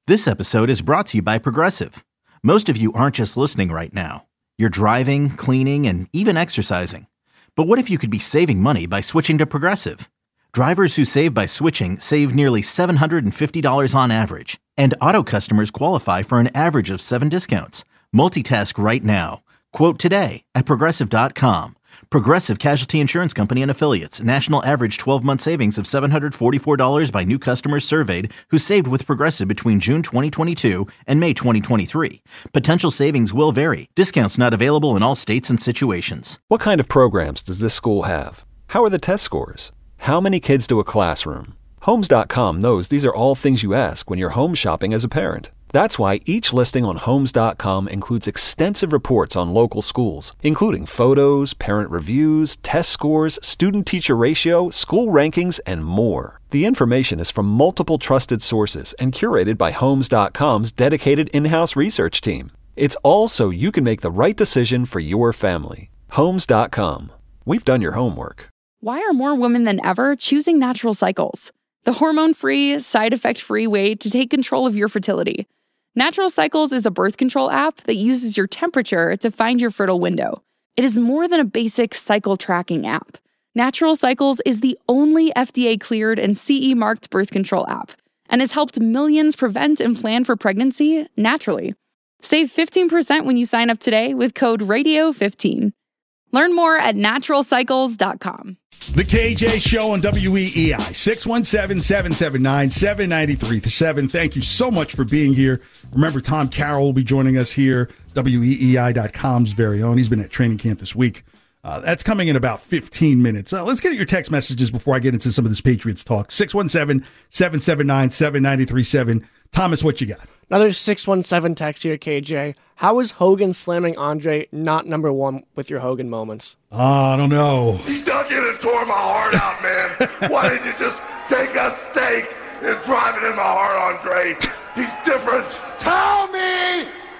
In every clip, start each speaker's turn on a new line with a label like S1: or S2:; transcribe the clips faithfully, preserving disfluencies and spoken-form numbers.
S1: This episode is brought to you by Progressive. Most of you aren't just listening right now. You're driving, cleaning, and even exercising. But what if you could be saving money by switching to Progressive? Drivers who save by switching save nearly seven hundred fifty dollars on average. And auto customers qualify for an average of seven discounts. Multitask right now. Quote today at Progressive dot com. Progressive Casualty Insurance Company and Affiliates. National average twelve-month savings of seven hundred forty-four dollars by new customers surveyed who saved with Progressive between June twenty twenty-two and May twenty twenty-three. Potential savings will vary. Discounts not available in all states and situations.
S2: What kind of programs does this school have? How are the test scores? How many kids do a classroom? Homes dot com knows these are all things you ask when you're home shopping as a parent. That's why each listing on Homes dot com includes extensive reports on local schools, including photos, parent reviews, test scores, student-teacher ratio, school rankings, and more. The information is from multiple trusted sources and curated by Homes dot com's dedicated in-house research team. It's all so you can make the right decision for your family. Homes dot com. We've done your homework.
S3: Why are more women than ever choosing Natural Cycles? The hormone-free, side-effect-free way to take control of your fertility. Natural Cycles is a birth control app that uses your temperature to find your fertile window. It is more than a basic cycle tracking app. Natural Cycles is the only F D A-cleared and C E-marked birth control app and has helped millions prevent and plan for pregnancy naturally. Save fifteen percent when you sign up today with code radio fifteen. Learn more at natural cycles dot com.
S4: The K J Show on W E E I, six one seven, seven seven nine, seven nine three seven. Thank you so much for being here. Remember, Tom Carroll will be joining us here, W E E I dot com's very own. He's been at training camp this week. Uh, that's coming in about fifteen minutes. Uh, let's get your text messages before I get into some of this Patriots talk. six one seven, seven seven nine, seven nine three seven. Thomas, what you got?
S5: Another six one seven text here, K J. How is Hogan slamming Andre not number one with your Hogan moments?
S4: Uh, I don't know.
S6: He dug in and tore my heart out, man. Why didn't you just take a stake and drive it in my heart, Andre? He's different. Tell me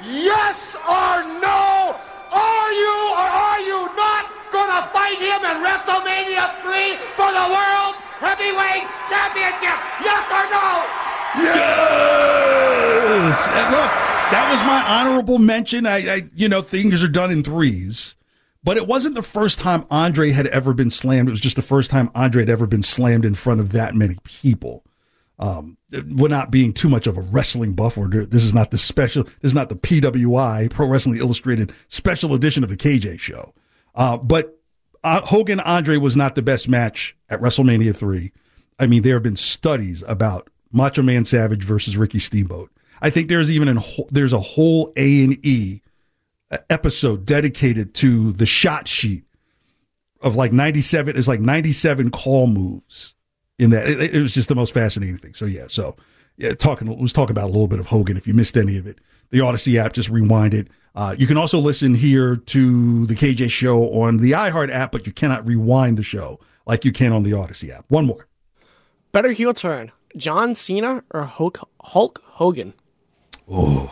S6: yes or no. Are you or are you not going to fight him in WrestleMania three for the World Heavyweight Championship? Yes or no?
S4: Yes! And look, that was my honorable mention. I, I, you know, things are done in threes. But it wasn't the first time Andre had ever been slammed. It was just the first time Andre had ever been slammed in front of that many people. Um, we're not being too much of a wrestling buff, or this is not the special, this is not the P W I, Pro Wrestling Illustrated special edition of the K J Show. Uh, but uh, Hogan Andre was not the best match at WrestleMania three. I mean, there have been studies about Macho Man Savage versus Ricky Steamboat. I think there's even an, there's a whole A and E episode dedicated to the shot sheet of like ninety-seven. It's like ninety-seven call moves in that. It, it was just the most fascinating thing. So yeah, so yeah, talking was talking about a little bit of Hogan. If you missed any of it, the Odyssey app, just rewind it. Uh, you can also listen here to the K J Show on the iHeart app, but you cannot rewind the show like you can on the Odyssey app. One more.
S5: Better heel turn, John Cena or Hulk, Hulk Hogan?
S4: Oh,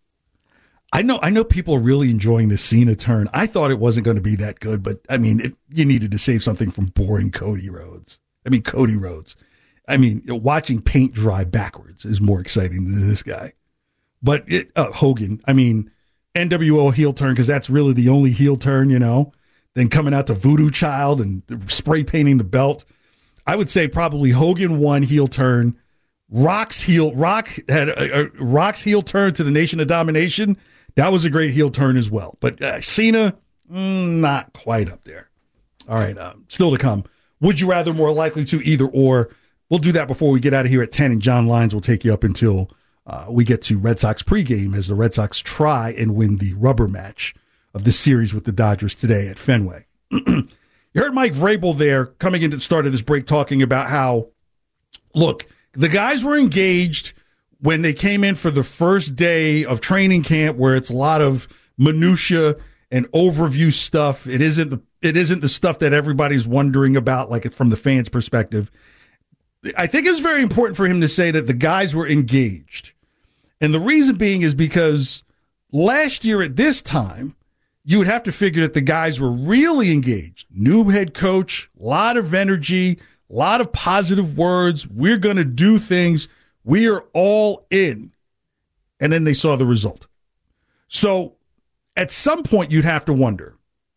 S4: I know. I know people are really enjoying the Cena turn. I thought it wasn't going to be that good, but I mean, it, you needed to save something from boring Cody Rhodes. I mean, Cody Rhodes. I mean, watching paint dry backwards is more exciting than this guy. But it, uh, Hogan, I mean, N W O heel turn, because that's really the only heel turn, you know. Then coming out to Voodoo Child and spray painting the belt. I would say probably Hogan won heel turn. Rock's heel Rock had a, a Rock's heel turn to the Nation of Domination. That was a great heel turn as well. But uh, Cena, mm, not quite up there. All right, uh, still to come. Would you rather, more likely to, either or? We'll do that before we get out of here at ten, and John Lyons will take you up until uh, we get to Red Sox pregame as the Red Sox try and win the rubber match of this series with the Dodgers today at Fenway. You heard Mike Vrabel there coming into the start of this break talking about how, look, the guys were engaged when they came in for the first day of training camp, where it's a lot of minutia and overview stuff. It isn't the it isn't the stuff that everybody's wondering about, like from the fans' perspective. I think it's very important for him to say that the guys were engaged. And the reason being is because last year at this time, you would have to figure that the guys were really engaged. New head coach, a lot of energy, a lot of positive words. We're going to do things. We are all in. And then they saw the result. So at some point, you'd have to wonder,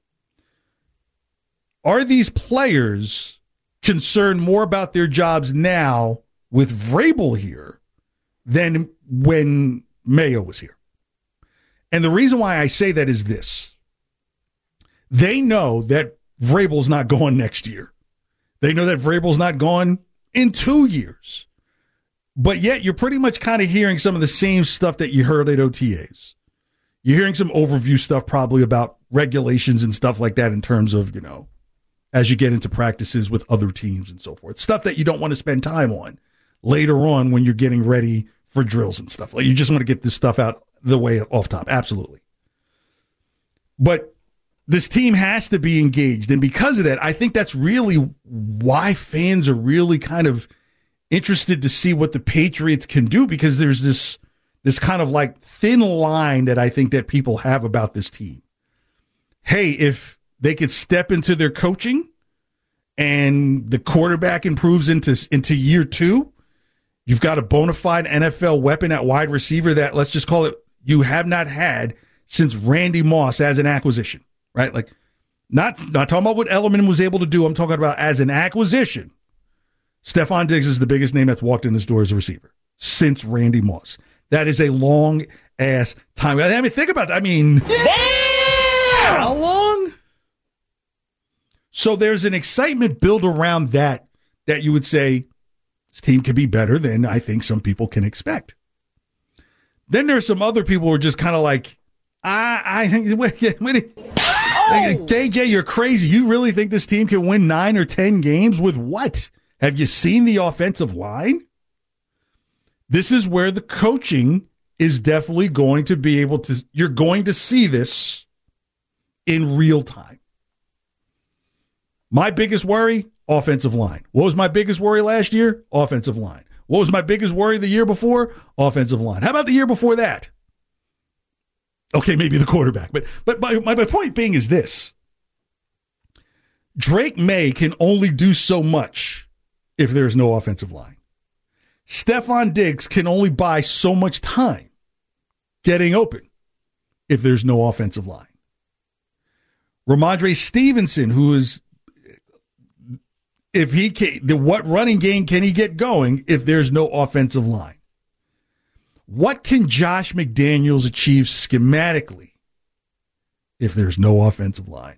S4: are these players concerned more about their jobs now with Vrabel here than when Mayo was here? And the reason why I say that is this. They know that Vrabel's not gone next year. They know that Vrabel's not gone in two years. But yet you're pretty much kind of hearing some of the same stuff that you heard at O T As. You're hearing some overview stuff probably about regulations and stuff like that in terms of, you know, as you get into practices with other teams and so forth. Stuff that you don't want to spend time on later on when you're getting ready for drills and stuff. Like, you just want to get this stuff out the way off top. Absolutely. But this team has to be engaged. And because of that, I think that's really why fans are really kind of interested to see what the Patriots can do, because there's this this kind of like thin line that I think that people have about this team. Hey, if they could step into their coaching and the quarterback improves into, into year two, you've got a bona fide N F L weapon at wide receiver that, let's just call it, you have not had since Randy Moss as an acquisition, right? Like, not, not talking about what Ellerman was able to do. I'm talking about as an acquisition. Stephon Diggs is the biggest name that's walked in this door as a receiver since Randy Moss. That is a long-ass time. I mean, think about that. I mean, damn! How long? So there's an excitement built around that that you would say this team could be better than I think some people can expect. Then there's some other people who are just kind of like, I, I, wait, wait, oh! K J, you're crazy. You really think this team can win nine or ten games with what? Have you seen the offensive line? This is where the coaching is definitely going to be able to, you're going to see this in real time. My biggest worry, offensive line. What was my biggest worry last year? Offensive line. What was my biggest worry the year before? Offensive line. How about the year before that? Okay, maybe the quarterback. But but my, my, my point being is this. Drake May can only do so much if there's no offensive line. Stephon Diggs can only buy so much time getting open if there's no offensive line. Ramondre Stevenson, who is, if he can, the what running game can he get going if there's no offensive line? What can Josh McDaniels achieve schematically if there's no offensive line?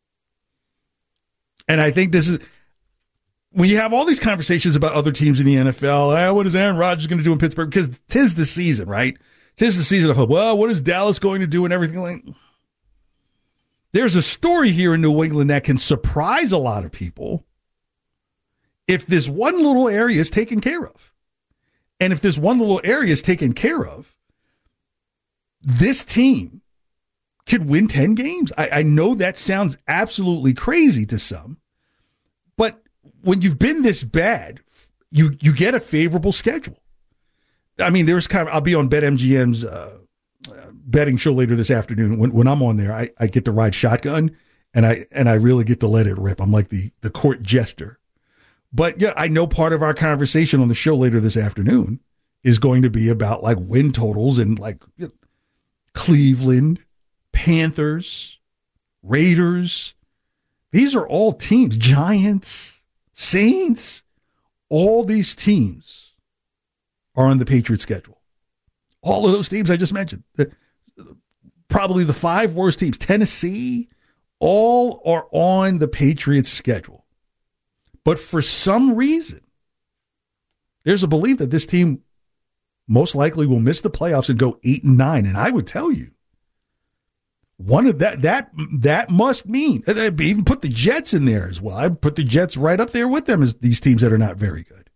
S4: And I think this is, when you have all these conversations about other teams in the N F L, eh, what is Aaron Rodgers going to do in Pittsburgh? Because tis the season, right? Tis the season of hope. Well, what is Dallas going to do and everything like that? There's a story here in New England that can surprise a lot of people if this one little area is taken care of. And if this one little area is taken care of, this team could win ten games. I, I know that sounds absolutely crazy to some, but when you've been this bad, you you get a favorable schedule. I mean, there's kind of, I'll be on BetMGM's uh, uh, betting show later this afternoon. When when I'm on there, I, I get to ride shotgun, and I and I really get to let it rip. I'm like the the court jester. But yeah, I know part of our conversation on the show later this afternoon is going to be about like win totals and like you know, Cleveland, Panthers, Raiders. These are all teams, Giants, Saints, all these teams are on the Patriots schedule. All of those teams I just mentioned, the, probably the five worst teams, Tennessee, all are on the Patriots schedule. But for some reason, there's a belief that this team most likely will miss the playoffs and go eight and nine. And I would tell you, one of that that that must mean, I'd even put the Jets in there as well. I'd put the Jets right up there with them as these teams that are not very good.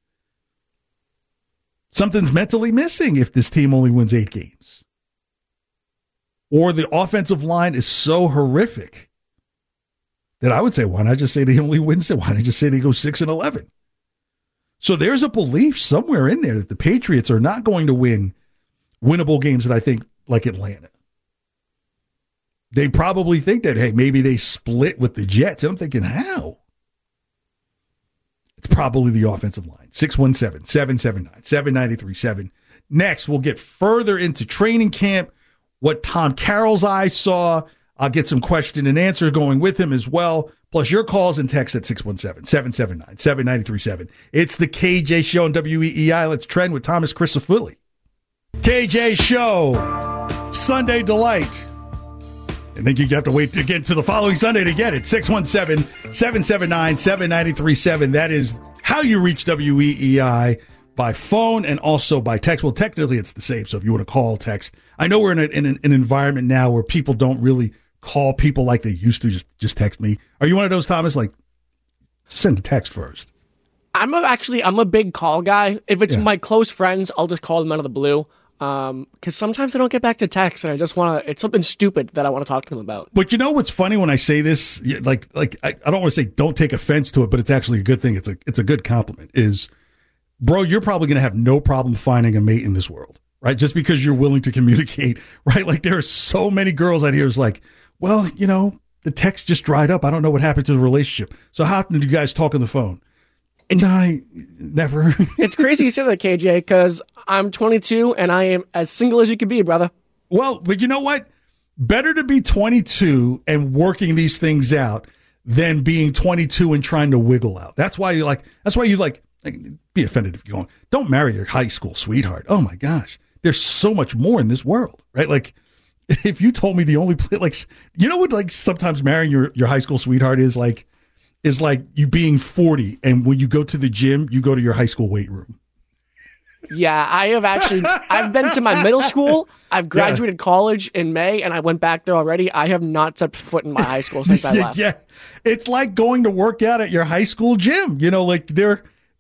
S4: Something's mentally missing if this team only wins eight games. Or the offensive line is so horrific that I would say, why not just say they only win? Why not just say they go six and eleven? So there's a belief somewhere in there that the Patriots are not going to win winnable games that I think like Atlanta. They probably think that, hey, maybe they split with the Jets. And I'm thinking, how? It's probably the offensive line. six one seven, seven seven nine, seven nine three seven Next, we'll get further into training camp, what Tom Carroll's eyes saw. I'll get some question and answer going with him as well. Plus your calls and texts at six one seven, seven seven nine, seven nine three seven. It's the K J Show on W E E I. Let's trend with Thomas Christofuli. K J Show, Sunday Delight. I think you have to wait again to the following Sunday to get it. six one seven, seven seven nine, seven nine three seven. That is how you reach W E E I, by phone and also by text. Well, technically it's the same, so if you want to call, text. I know we're in, a, in an, an environment now where people don't really call people like they used to. Just just text me. Are you one of those, Thomas? Like, send a text first.
S5: I'm a, actually, I'm a big call guy. If it's
S4: Yeah.
S5: my close friends, I'll just call them out of the blue. Um, because sometimes I don't get back to text, and I just want to. It's something stupid that I want to talk to them about.
S4: But you know what's funny when I say this? Yeah, Like, like I, I don't want to say don't take offense to it, but it's actually a good thing. It's a it's a good compliment. Is, bro, you're probably going to have no problem finding a mate in this world, right? Just because you're willing to communicate, right? Like, there are so many girls out here who's like, well, you know, the text just dried up. I don't know what happened to the relationship. So how often do you guys talk on the phone? It's I never.
S5: It's crazy you say that, K J, because I'm twenty-two and I am as single as you can be, brother.
S4: Well, but you know what? Better to be twenty-two and working these things out than being twenty-two and trying to wiggle out. That's why you like. That's why you like. like be offended if you're going. Don't marry your high school sweetheart. Oh my gosh, there's so much more in this world, right? Like, if you told me the only place, like, you know what, like sometimes marrying your your high school sweetheart is like. Is like you being forty, and when you go to the gym, you go to your high school weight room.
S5: Yeah, I have actually, I've been to my middle school. I've graduated yeah. college in May, and I went back there already. I have not stepped foot in my high school since I left.
S4: Yeah, it's like going to work out at your high school gym. You know, like there,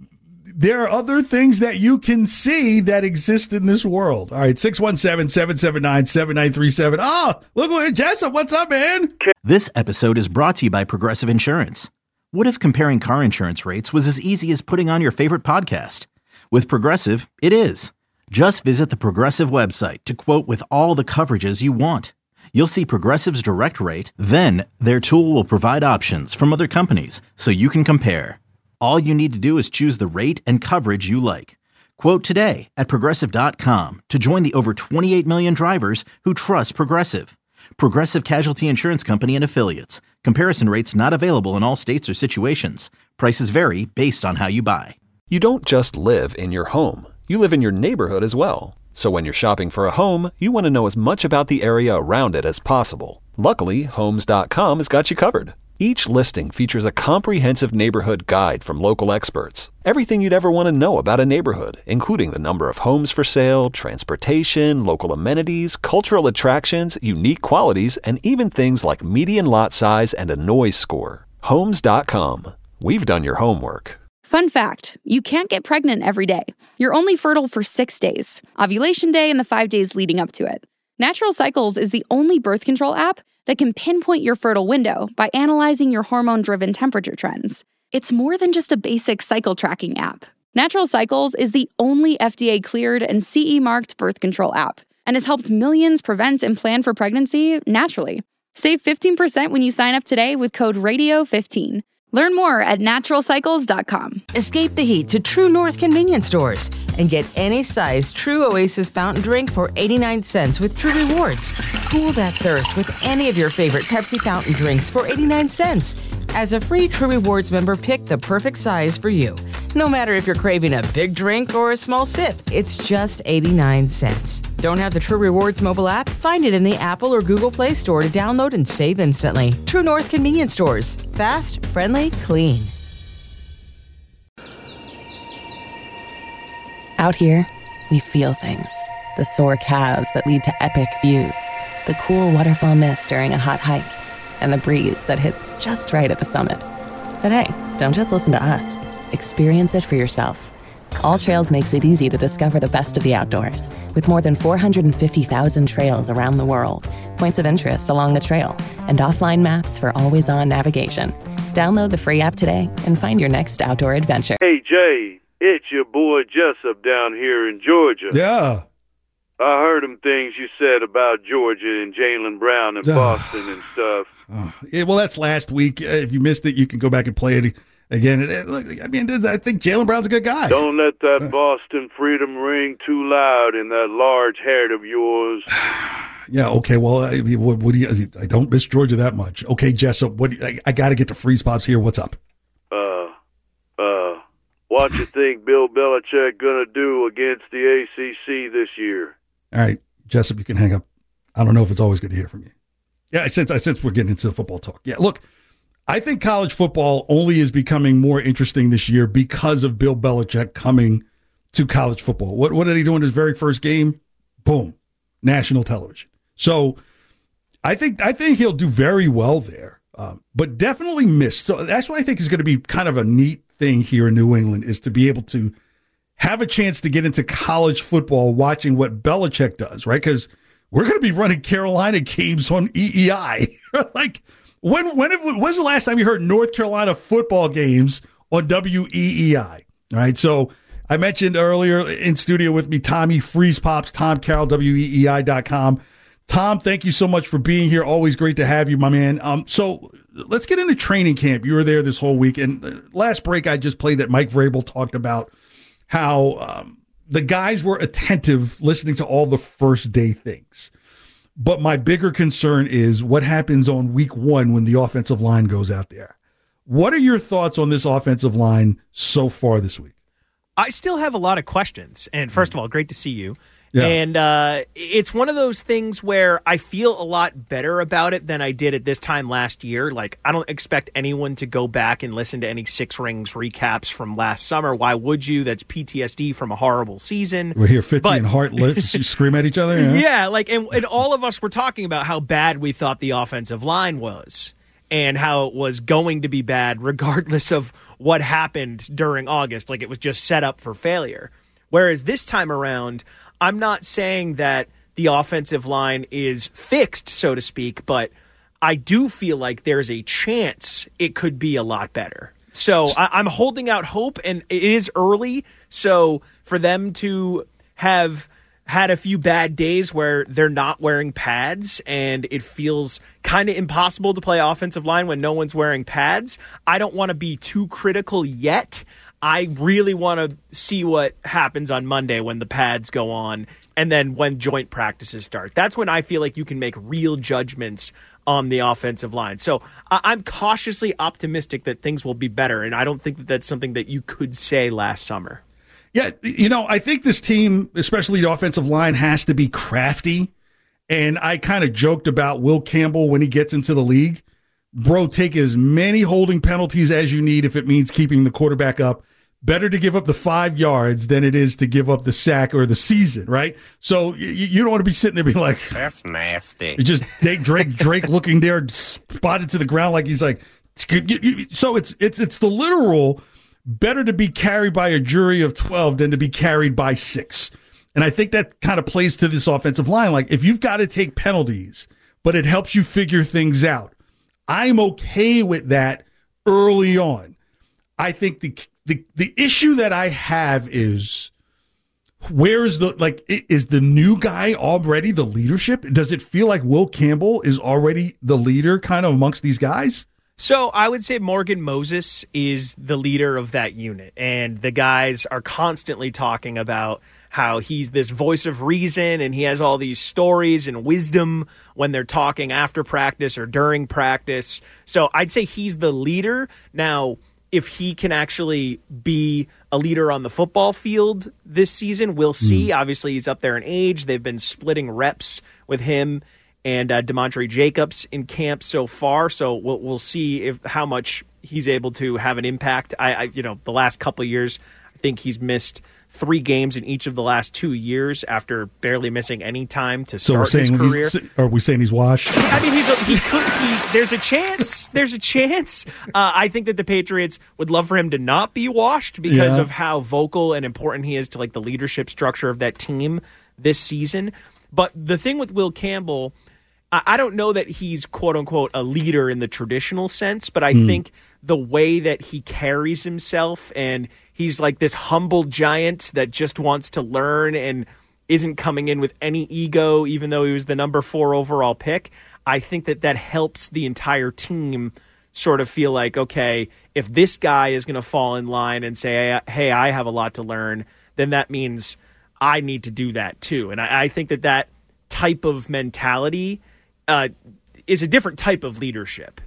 S4: there are other things that you can see that exist in this world. All right, six one seven, seven seven nine, seven nine three seven. Oh, look at Jessup. What's up, man?
S1: This episode is brought to you by Progressive Insurance. What if comparing car insurance rates was as easy as putting on your favorite podcast? With Progressive, it is. Just visit the Progressive website to quote with all the coverages you want. You'll see Progressive's direct rate, then their tool will provide options from other companies so you can compare. All you need to do is choose the rate and coverage you like. Quote today at Progressive dot com to join the over twenty-eight million drivers who trust Progressive. Progressive Casualty Insurance Company and Affiliates. Comparison rates not available in all states or situations. Prices vary based on how you buy.
S2: You don't just live in your home. You live in your neighborhood as well. So when you're shopping for a home, you want to know as much about the area around it as possible. Luckily, Homes dot com has got you covered. Each listing features a comprehensive neighborhood guide from local experts. Everything you'd ever want to know about a neighborhood, including the number of homes for sale, transportation, local amenities, cultural attractions, unique qualities, and even things like median lot size and a noise score. Homes dot com. We've done your homework.
S3: Fun fact, you can't get pregnant every day. You're only fertile for six days, ovulation day and the five days leading up to it. Natural Cycles is the only birth control app that can pinpoint your fertile window by analyzing your hormone-driven temperature trends. It's more than just a basic cycle tracking app. Natural Cycles is the only F D A-cleared and C E-marked birth control app and has helped millions prevent and plan for pregnancy naturally. Save fifteen percent when you sign up today with code radio fifteen. Learn more at natural cycles dot com.
S7: Escape the heat to True North convenience stores and get any size True Oasis fountain drink for eighty-nine cents with True Rewards. Cool that thirst with any of your favorite Pepsi fountain drinks for eighty-nine cents. As a free True Rewards member, pick the perfect size for you. No matter if you're craving a big drink or a small sip, it's just eighty-nine cents. Don't have the True Rewards mobile app? Find it in the Apple or Google Play Store to download and save instantly. True North convenience stores. Fast, friendly, clean.
S8: Out here, we feel things. The sore calves that lead to epic views, the cool waterfall mist during a hot hike, and the breeze that hits just right at the summit. But hey, don't just listen to us. Experience it for yourself. All Trails makes it easy to discover the best of the outdoors, with more than four hundred fifty thousand trails around the world, points of interest along the trail, and offline maps for always-on navigation. Download the free app today and find your next outdoor adventure.
S9: Hey, Jay, it's your boy Jessup down here in Georgia.
S4: Yeah.
S9: I heard them things you said about Georgia and Jaylen Brown and Boston and stuff.
S4: Oh, yeah, well, that's last week. Uh, if you missed it, you can go back and play it again, it, it, look, I mean, I think Jaylen Brown's a good guy.
S9: Don't let that Boston freedom ring too loud in that large head of yours.
S4: Yeah, okay, well, I, what, what do you, I don't miss Georgia that much. Okay, Jessup, what do you, I, I got to get to Freeze Pops here. What's up?
S9: Uh, uh, what you think Bill Belichick gonna do against the A C C this year?
S4: All right, Jessup, you can hang up. I don't know if it's always good to hear from you. Yeah, I sense, I sense we're getting into football talk. Yeah, look, I think college football only is becoming more interesting this year because of Bill Belichick coming to college football. What, what did he do in his very first game? Boom, national television. So I think I think he'll do very well there, um, but definitely missed. So that's why I think is going to be kind of a neat thing here in New England, is to be able to have a chance to get into college football watching what Belichick does, right? Because we're going to be running Carolina games on E E I. Like, when when when's the last time you heard North Carolina football games on W E E I? All right, so I mentioned earlier in studio with me, Tommy Freeze Pops, Tom Carroll, W E E I dot com. Tom, thank you so much for being here. Always great to have you, my man. Um, so let's get into training camp. You were there this whole week. And last break, I just played that Mike Vrabel talked about how um, the guys were attentive listening to all the first day things. But my bigger concern is what happens on week one when the offensive line goes out there. What are your thoughts on this offensive line so far this week?
S10: I still have a lot of questions. And first of all, great to see you.
S4: Yeah.
S10: And uh, it's one of those things where I feel a lot better about it than I did at this time last year. Like, I don't expect anyone to go back and listen to any Six Rings recaps from last summer. Why would you? That's P T S D from a horrible season.
S4: We're here fifty
S10: but,
S4: and Hart lifts, scream at each other. Yeah,
S10: yeah like, and, and all of us were talking about how bad we thought the offensive line was and how it was going to be bad regardless of what happened during August. Like, it was just set up for failure. Whereas this time around, I'm not saying that the offensive line is fixed, so to speak, but I do feel like there's a chance it could be a lot better. So I, I'm holding out hope, and it is early. So for them to have had a few bad days where they're not wearing pads and it feels kind of impossible to play offensive line when no one's wearing pads, I don't want to be too critical yet. I really want to see what happens on Monday when the pads go on and then when joint practices start. That's when I feel like you can make real judgments on the offensive line. So I'm cautiously optimistic that things will be better, and I don't think that that's something that you could say last summer.
S4: Yeah, you know, I think this team, especially the offensive line, has to be crafty. And I kind of joked about Will Campbell when he gets into the league. Bro, take as many holding penalties as you need if it means keeping the quarterback up. Better to give up the five yards than it is to give up the sack or the season, right? So you, you don't want to be sitting there being like,
S11: that's nasty.
S4: Just take Drake, Drake looking there, spotted to the ground like he's like, so it's it's it's the literal. Better to be carried by a jury of twelve than to be carried by six. And I think that kind of plays to this offensive line. Like, if you've got to take penalties, but it helps you figure things out, I'm okay with that early on. I think the the the issue that I have is, where is the, like, is the new guy already the leadership? Does it feel like Will Campbell is already the leader kind of amongst these guys?
S10: So I would say Morgan Moses is the leader of that unit, and the guys are constantly talking about how he's this voice of reason and he has all these stories and wisdom when they're talking after practice or during practice. So I'd say he's the leader. Now, if he can actually be a leader on the football field this season, we'll see. Mm. Obviously, he's up there in age. They've been splitting reps with him and uh, Demontre Jacobs in camp so far, so we'll we'll see if how much he's able to have an impact. I, I you know, the last couple of years, I think he's missed three games in each of the last two years after barely missing any time to start
S4: so
S10: his career.
S4: Are we saying he's washed?
S10: I mean, he's a, he could. He, there's a chance. There's a chance. Uh, I think that the Patriots would love for him to not be washed because
S4: yeah.
S10: of how vocal and important he is to like the leadership structure of that team this season. But the thing with Will Campbell, I don't know that he's, quote-unquote, a leader in the traditional sense, but I mm. think the way that he carries himself, and he's like this humble giant that just wants to learn and isn't coming in with any ego, even though he was the number four overall pick, I think that that helps the entire team sort of feel like, okay, if this guy is going to fall in line and say, hey, I have a lot to learn, then that means I need to do that too. And I, I think that that type of mentality uh, is a different type of leadership.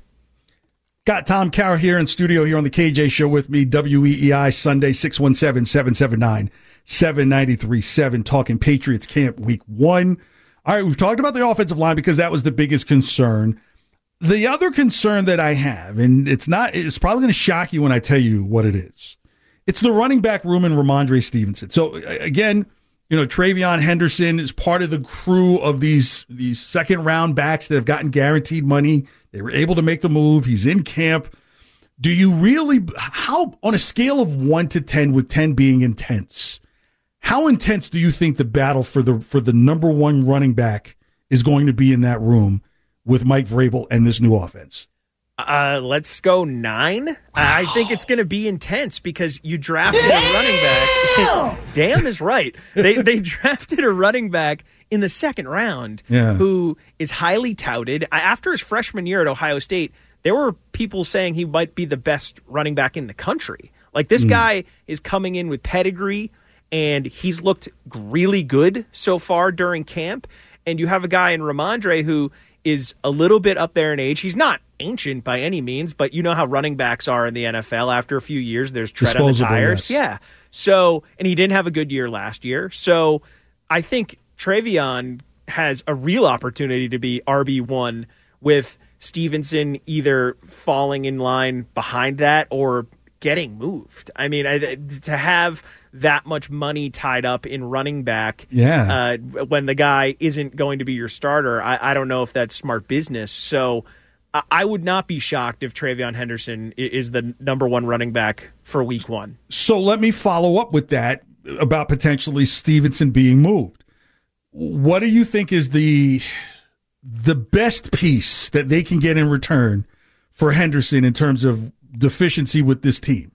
S4: Got Tom Carroll here in studio here on the K J Show with me, W E E I Sunday, six one seven, seven seven nine, seven nine three seven, talking Patriots camp week one. All right, we've talked about the offensive line because that was the biggest concern. The other concern that I have, and it's not, it's probably going to shock you when I tell you what it is. It's the running back room in Ramondre Stevenson. So again, you know, Travion Henderson is part of the crew of these, these second round backs that have gotten guaranteed money. They were able to make the move. He's in camp. Do you really, how, on a scale of one to ten, with ten being intense, how intense do you think the battle for the for the number one running back is going to be in that room with Mike Vrabel and this new offense?
S10: Uh, let's go nine. Wow. I think it's going to be intense because you drafted Damn! a running back. Damn is right. They they drafted a running back in the second round
S4: yeah.
S10: who is highly touted. After his freshman year at Ohio State, there were people saying he might be the best running back in the country. Like, this mm. guy is coming in with pedigree, and he's looked really good so far during camp. And you have a guy in Ramondre who is a little bit up there in age. He's not ancient by any means, but you know how running backs are in the N F L. After a few years, there's tread on the tires.
S4: Yes.
S10: Yeah. So, and he didn't have a good year last year. So I think Travion has a real opportunity to be R B one with Stevenson either falling in line behind that or getting moved. I mean, I, to have that much money tied up in running back
S4: yeah.
S10: uh, when the guy isn't going to be your starter, I, I don't know if that's smart business. So I, I would not be shocked if Travion Henderson is the number one running back for week one.
S4: So let me follow up with that about potentially Stevenson being moved. What do you think is the the best piece that they can get in return for Henderson in terms of deficiency with this team?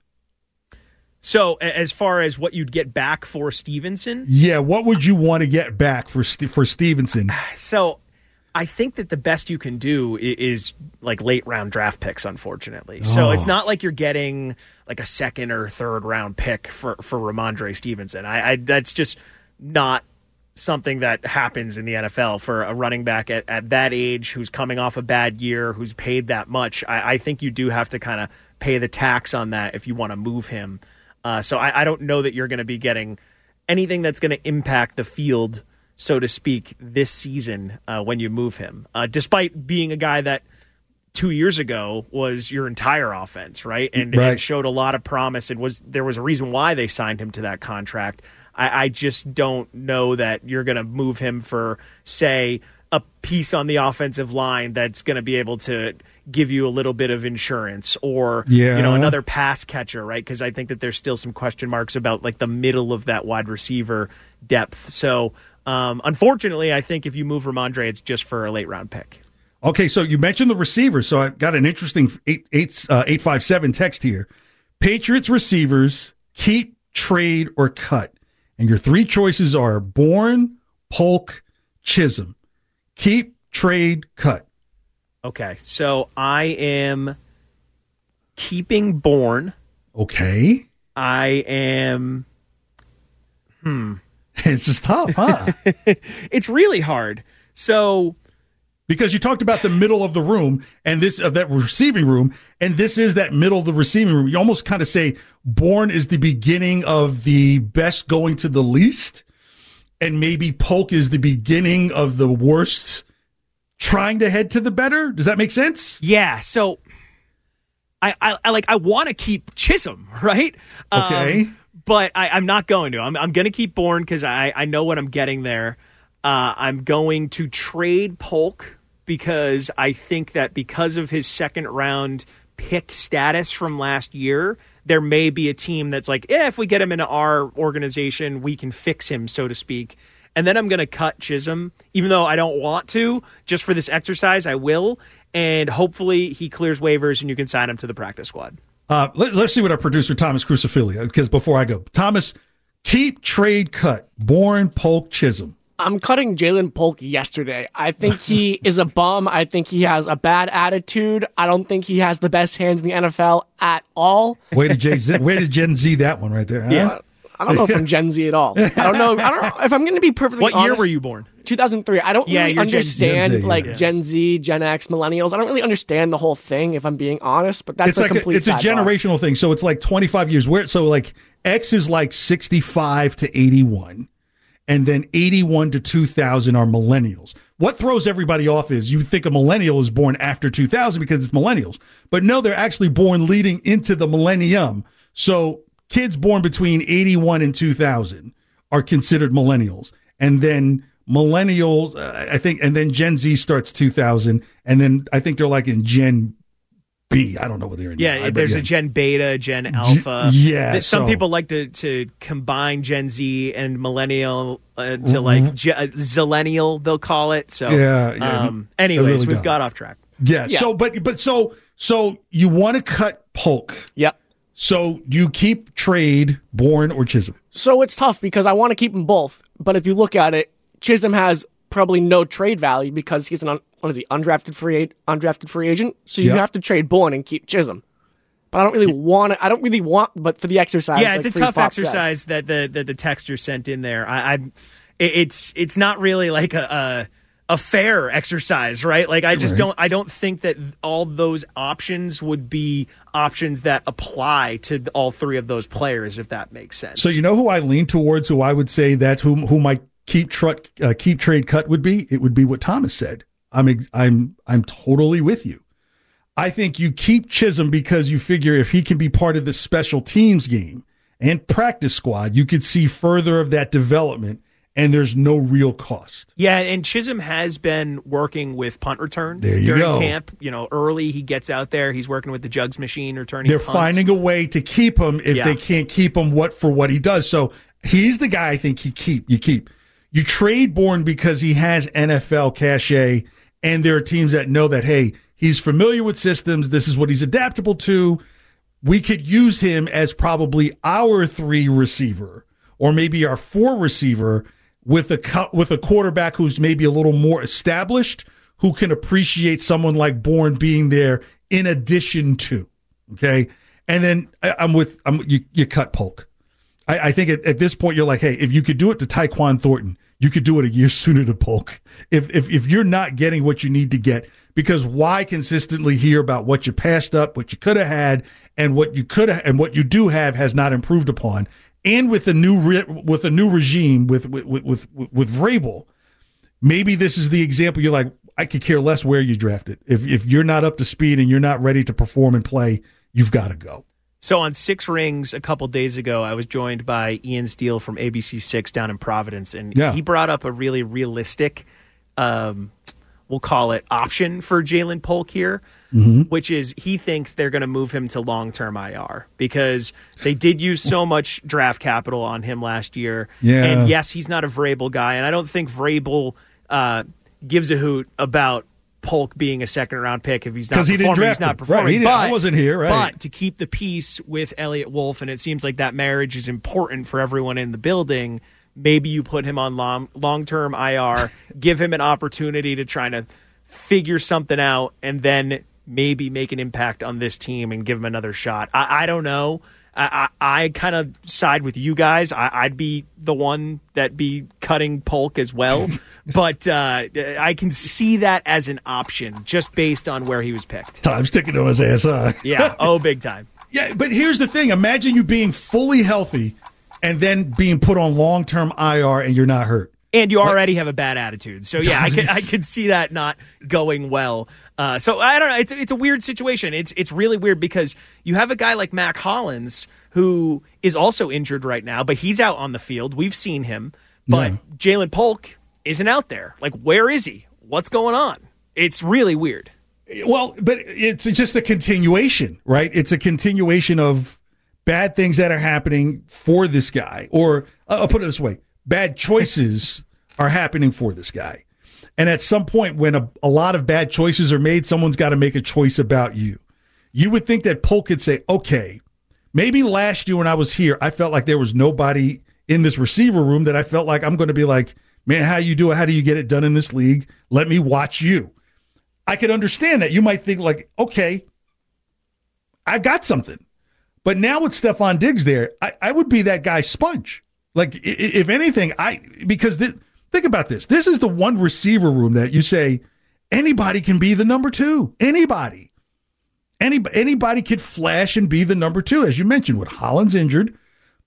S10: So as far as what you'd get back for Stevenson?
S4: Yeah, what would you want to get back for for Stevenson?
S10: So I think that the best you can do is like late round draft picks, unfortunately. Oh. So it's not like you're getting like a second or third round pick for, for Ramondre Stevenson. I, I that's just not something that happens in the N F L for a running back at, at that age who's coming off a bad year, who's paid that much. I, I think you do have to kind of pay the tax on that if you want to move him. Uh, so I, I don't know that you're going to be getting anything that's going to impact the field, so to speak, this season uh, when you move him, uh, despite being a guy that two years ago was your entire offense, right? And,
S4: right.
S10: and showed a lot of promise. And was there was a reason why they signed him to that contract. I, I just don't know that you're going to move him for, say, a piece on the offensive line that's going to be able to give you a little bit of insurance or,
S4: yeah.
S10: you know, another pass catcher, right? Because I think that there's still some question marks about like the middle of that wide receiver depth. So, um, unfortunately, I think if you move Ramondre, it's just for a late round pick.
S4: Okay, so you mentioned the receivers, so I got an interesting eight eight uh, eight five seven text here. Patriots receivers, keep, trade, or cut. And your three choices are Bourne, Polk, Chisholm. Keep, trade, cut.
S10: Okay, so I am keeping Bourne.
S4: Okay.
S10: I am... Hmm.
S4: It's just tough, huh?
S10: It's really hard. So...
S4: Because you talked about the middle of the room and this of that receiving room, and this is that middle of the receiving room. You almost kind of say Bourne is the beginning of the best going to the least, and maybe Polk is the beginning of the worst trying to head to the better. Does that make sense?
S10: Yeah. So I, I, I like I want to keep Chisholm, right?
S4: Okay.
S10: Um, but I, I'm not going to. I'm I'm going to keep Bourne because I, I know what I'm getting there. Uh, I'm going to trade Polk because I think that because of his second round pick status from last year, there may be a team that's like, eh, if we get him into our organization, we can fix him, so to speak. And then I'm going to cut Chisholm, even though I don't want to. Just for this exercise, I will. And hopefully he clears waivers and you can sign him to the practice squad.
S4: Uh, let, let's see what our producer, Thomas Crucifili, because before I go, Thomas, keep, trade, cut, Bourne, Polk, Chisholm.
S5: I'm cutting Jalen Polk yesterday. I think he is a bum. I think he has a bad attitude. I don't think he has the best hands in the N F L at all.
S4: Way to Jay Z, way to Gen Z that one right there. Huh?
S5: Yeah. I don't know if I'm Gen Z at all. I don't know. I don't know if I'm going to be perfectly
S10: what
S5: honest.
S10: What year were you born?
S5: two thousand three. I don't
S10: yeah,
S5: really
S10: you're
S5: understand
S4: Gen Z,
S5: like
S4: yeah.
S5: Gen Z, Gen X, millennials. I don't really understand the whole thing, if I'm being honest. But that's
S4: it's
S5: a
S4: like
S5: complete.
S4: A, it's a
S5: sidebar.
S4: generational thing. So it's like twenty-five years. Where so like X is like sixty-five to eighty-one, and then eighty-one to two thousand are millennials. What throws everybody off is you think a millennial is born after two thousand because it's millennials, but no, they're actually born leading into the millennium. So kids born between eighty-one and two thousand are considered millennials, and then millennials, uh, I think, and then Gen Z starts two thousand, and then I think they're like in Gen B. I don't know what they're in.
S10: Yeah,
S4: now,
S10: there's
S4: yeah.
S10: a Gen Beta, Gen Alpha.
S4: G- yeah,
S10: some
S4: so.
S10: people like to to combine Gen Z and millennial uh, to like Ge- uh, Zillennial, they'll call it. So
S4: yeah, yeah.
S10: Um, anyways,
S4: really
S10: we've
S4: dumb.
S10: got off track.
S4: Yeah,
S5: Yeah.
S4: So, but but so so you want to cut Polk.
S5: Yep.
S4: So do you keep trade Bourne or Chisholm?
S5: So it's tough because I want to keep them both. But if you look at it, Chisholm has probably no trade value because he's an un- what is he undrafted free undrafted free agent. So you
S4: Yep.
S5: have to trade Bourne and keep Chisholm. But I don't really want it. I don't really want. But for the exercise,
S10: Yeah,
S5: like
S10: it's a
S5: Freeze
S10: tough
S5: Pop said.
S10: exercise that the that the texter sent in there. I, I it, it's it's not really like a, a a fair exercise, right? Like I just
S4: Right.
S10: don't I don't think that all those options would be options that apply to all three of those players, if that makes sense.
S4: So you know who I lean towards, who I would say that's who who my keep truck uh, keep trade cut would be. It would be what Thomas said. I'm ex- I'm I'm totally with you. I think you keep Chisholm because you figure if he can be part of the special teams game and practice squad, you could see further of that development, and there's no real cost.
S10: Yeah, and Chisholm has been working with punt return
S4: There you
S10: during
S4: go.
S10: camp. You know, early he gets out there, he's working with the jugs machine, returning
S4: They're
S10: punts.
S4: finding a way to keep him if
S10: Yeah.
S4: they can't keep him what for what he does. So he's the guy I think you keep. You keep. You trade Bourne because he has N F L cachet, and there are teams that know that, hey, he's familiar with systems. This is what he's adaptable to. We could use him as probably our three receiver or maybe our four receiver with a cu- with a quarterback who's maybe a little more established, who can appreciate someone like Bourne being there in addition to. Okay, and then I, I'm with I'm you, you cut Polk. I, I think at, at this point you're like, hey, if you could do it to Tyquan Thornton, you could do it a year sooner to Polk. If if if you're not getting what you need to get, because why consistently hear about what you passed up, what you could have had, and what you could have and what you do have has not improved upon. And with the new re- with a new regime with with with with, with Vrabel, maybe this is the example. You're like, I could care less where you draft it. If if you're not up to speed and you're not ready to perform and play, you've got to go.
S10: So on Six Rings a couple days ago, I was joined by Ian Steele from A B C six down in Providence, and
S4: Yeah.
S10: he brought up a really realistic, um, we'll call it, option for Jalen Polk here,
S4: Mm-hmm.
S10: which is he thinks they're going to move him to long-term I R because they did use so much draft capital on him last year.
S4: Yeah.
S10: And yes, he's not a Vrabel guy, and I don't think Vrabel uh, gives a hoot about Polk being a second-round pick if he's not
S4: 'Cause he
S10: performing.
S4: didn't
S10: He's
S4: draft
S10: not
S4: him.
S10: performing.
S4: Right, he didn't- I
S10: but,
S4: wasn't here, right.
S10: But to keep the peace with Elliott Wolf, and it seems like that marriage is important for everyone in the building, maybe you put him on long, long-term I R, give him an opportunity to try to figure something out, and then maybe make an impact on this team and give him another shot. I, I don't know. I, I, I kind of side with you guys. I, I'd be the one that be cutting Polk as well, but uh, I can see that as an option just based on where he was picked.
S4: Time sticking to his ass, huh?
S10: Yeah. Oh, big time.
S4: Yeah, but here's the thing. Imagine you being fully healthy and then being put on long-term I R and you're not hurt.
S10: And you already have a bad attitude, so yeah, I could I could see that not going well. Uh, so I don't know. It's it's a weird situation. It's it's really weird because you have a guy like Mac Hollins who is also injured right now, but he's out on the field. We've seen him, but
S4: Yeah.
S10: Jalen Polk isn't out there. Like, where is he? What's going on? It's really weird.
S4: Well, but it's just a continuation, right? It's a continuation of bad things that are happening for this guy. Or uh, I'll put it this way. Bad choices are happening for this guy. And at some point when a, a lot of bad choices are made, someone's got to make a choice about you. You would think that Polk could say, okay, maybe last year when I was here, I felt like there was nobody in this receiver room that I felt like I'm going to be like, man, how you do it? How do you get it done in this league? Let me watch you. I could understand that. You might think like, okay, I've got something. But now with Stephon Diggs there, I, I would be that guy Sponge. Like, if anything, I because th- think about this. This is the one receiver room that you say anybody can be the number two. Anybody. Any, anybody could flash and be the number two. As you mentioned, with Hollins injured,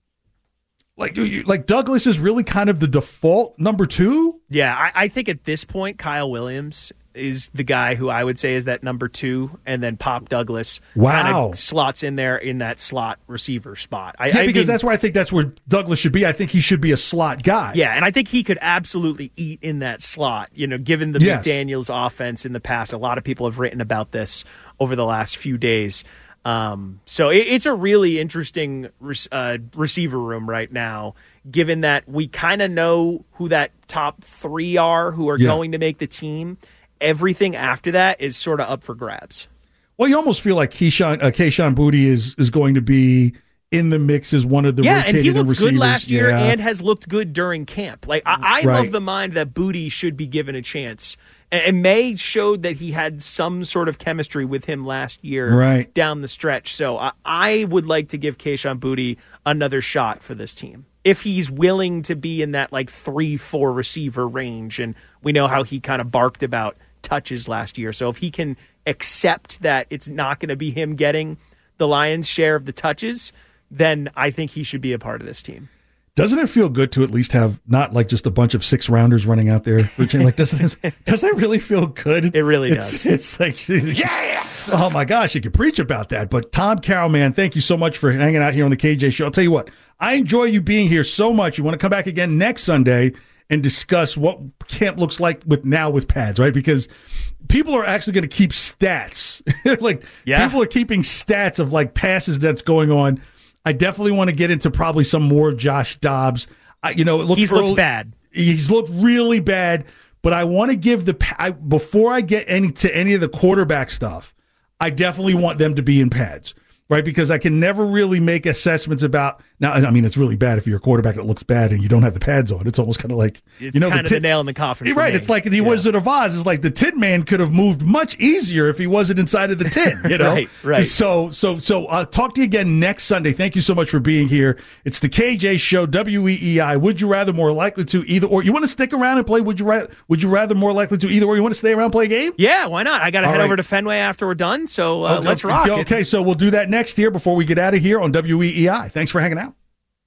S4: like, like Douglas is really kind of the default number two.
S10: Yeah, I, I think at this point, Kyle Williams is the guy who I would say is that number two, and then Pop Douglas
S4: wow.
S10: kind of slots in there in that slot receiver spot. I,
S4: yeah,
S10: I
S4: because
S10: mean,
S4: that's where I think that's where Douglas should be. I think he should be a slot guy.
S10: Yeah, and I think he could absolutely eat in that slot. You know, given the
S4: yes.
S10: McDaniels offense in the past, a lot of people have written about this over the last few days. Um, so it, it's a really interesting uh, receiver room right now, given that we kind of know who that top three are who are
S4: yeah.
S10: going to make the team. Everything after that is sort of up for grabs.
S4: Well, you almost feel like Keyshawn, uh, Kayshon Boutte is is going to be in the mix as one of the
S10: yeah, and he looked
S4: receivers.
S10: good last year
S4: yeah.
S10: and has looked good during camp. Like I, I
S4: right.
S10: love the mind that Boutte should be given a chance. And, and May showed that he had some sort of chemistry with him last year
S4: right.
S10: down the stretch. So I, I would like to give Kayshon Boutte another shot for this team. If he's willing to be in that like three, four receiver range, and we know how he kind of barked about touches last year. So if he can accept that it's not going to be him getting the Lions' share of the touches, then I think he should be a part of this team.
S4: Doesn't it feel good to at least have not like just a bunch of six rounders running out there? Like, doesn't it, does that really feel good?
S10: It really
S4: it's,
S10: does.
S4: It's like, yes! Oh my gosh, you could preach about that. But Tom Carroll, man, thank you so much for hanging out here on the K J Show. I'll tell you what, I enjoy you being here so much. You want to come back again next Sunday and discuss what camp looks like with now with pads, right? Because people are actually going to keep stats. like
S10: yeah.
S4: people are keeping stats of like passes that's going on. I definitely want to get into probably some more Josh Dobbs. I, you know, it looked
S10: he's
S4: early,
S10: looked bad.
S4: He's looked really bad. But I want to give the I, before I get any to any of the quarterback stuff, I definitely want them to be in pads. Right, because I can never really make assessments about now. I mean, it's really bad if you're a quarterback that looks bad and you don't have the pads on. It's almost kind of like
S10: it's
S4: you know,
S10: kind
S4: the,
S10: of the nail in the coffin. For
S4: right,
S10: me.
S4: it's like the
S10: yeah.
S4: Wizard of Oz. It's like the Tin Man could have moved much easier if he wasn't inside of the tin. You know,
S10: right, right.
S4: So, so, so, I'll talk to you again next Sunday. Thank you so much for being here. It's the K J Show, W E E I. Would you rather more likely to either or? You want to stick around and play? Would you rather? Would you rather more likely to either or? You want to stay around and play a game?
S10: Yeah, why not? I got to head
S4: right.
S10: over to Fenway after we're done. So uh,
S4: okay,
S10: let's rock.
S4: Okay,
S10: it.
S4: so we'll do that next year before we get out of here on W E E I. Thanks for hanging out.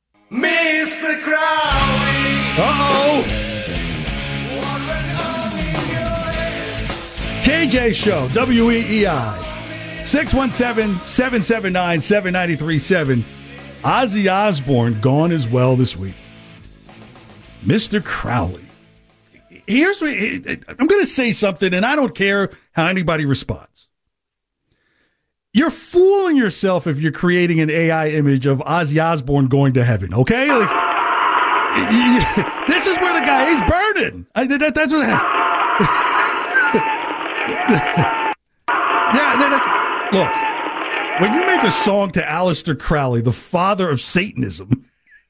S6: Mister Crowley.
S4: Uh-oh. K J Show, W E E I. six one seven, seven seven nine, seven nine three seven. Ozzy Osbourne gone as well this week. Mister Crowley. Here's what I'm going to say something, and I don't care how anybody responds. You're fooling yourself if you're creating an A I image of Ozzy Osbourne going to heaven, okay? Like, this is where the guy is burning. I, that, that's what. yeah, that's, look. When you make a song to Aleister Crowley, the father of Satanism,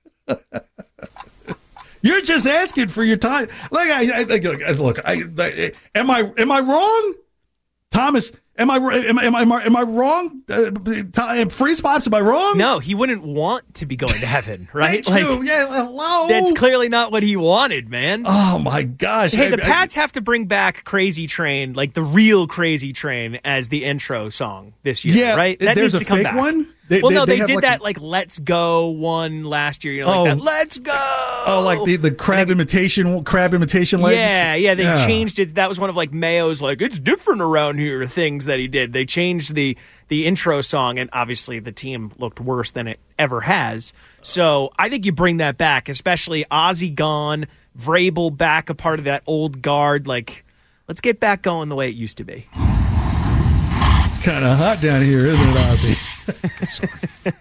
S4: you're just asking for your time. Like, I, I look, I, I, am I am I wrong, Thomas? Am I am I am I, am I wrong? Uh, free spots? Am I wrong?
S10: No, he wouldn't want to be going to heaven, right?
S4: Like, yeah, hello.
S10: That's clearly not what he wanted, man.
S4: Oh my gosh!
S10: Hey,
S4: I,
S10: the Pats
S4: I,
S10: have to bring back "Crazy Train," like the real "Crazy Train," as the intro song this year,
S4: yeah,
S10: right? That
S4: there's
S10: needs
S4: a
S10: to come
S4: fake
S10: back.
S4: one. They,
S10: well,
S4: they,
S10: no,
S4: they,
S10: they,
S4: they
S10: did
S4: like
S10: that
S4: a,
S10: like "Let's Go" one last year. You know, like
S4: oh,
S10: that. Let's go.
S4: Oh, like the, the crab like, imitation, crab imitation legs.
S10: Yeah, yeah. They
S4: yeah.
S10: changed it. That was one of like Mayo's like it's different around here things that he did. They changed the the intro song, and obviously the team looked worse than it ever has. So I think you bring that back, especially Ozzy gone, Vrabel back, a part of that old guard. Like, let's get back going the way it used to be.
S4: Kind of hot down here, isn't it, Ozzy?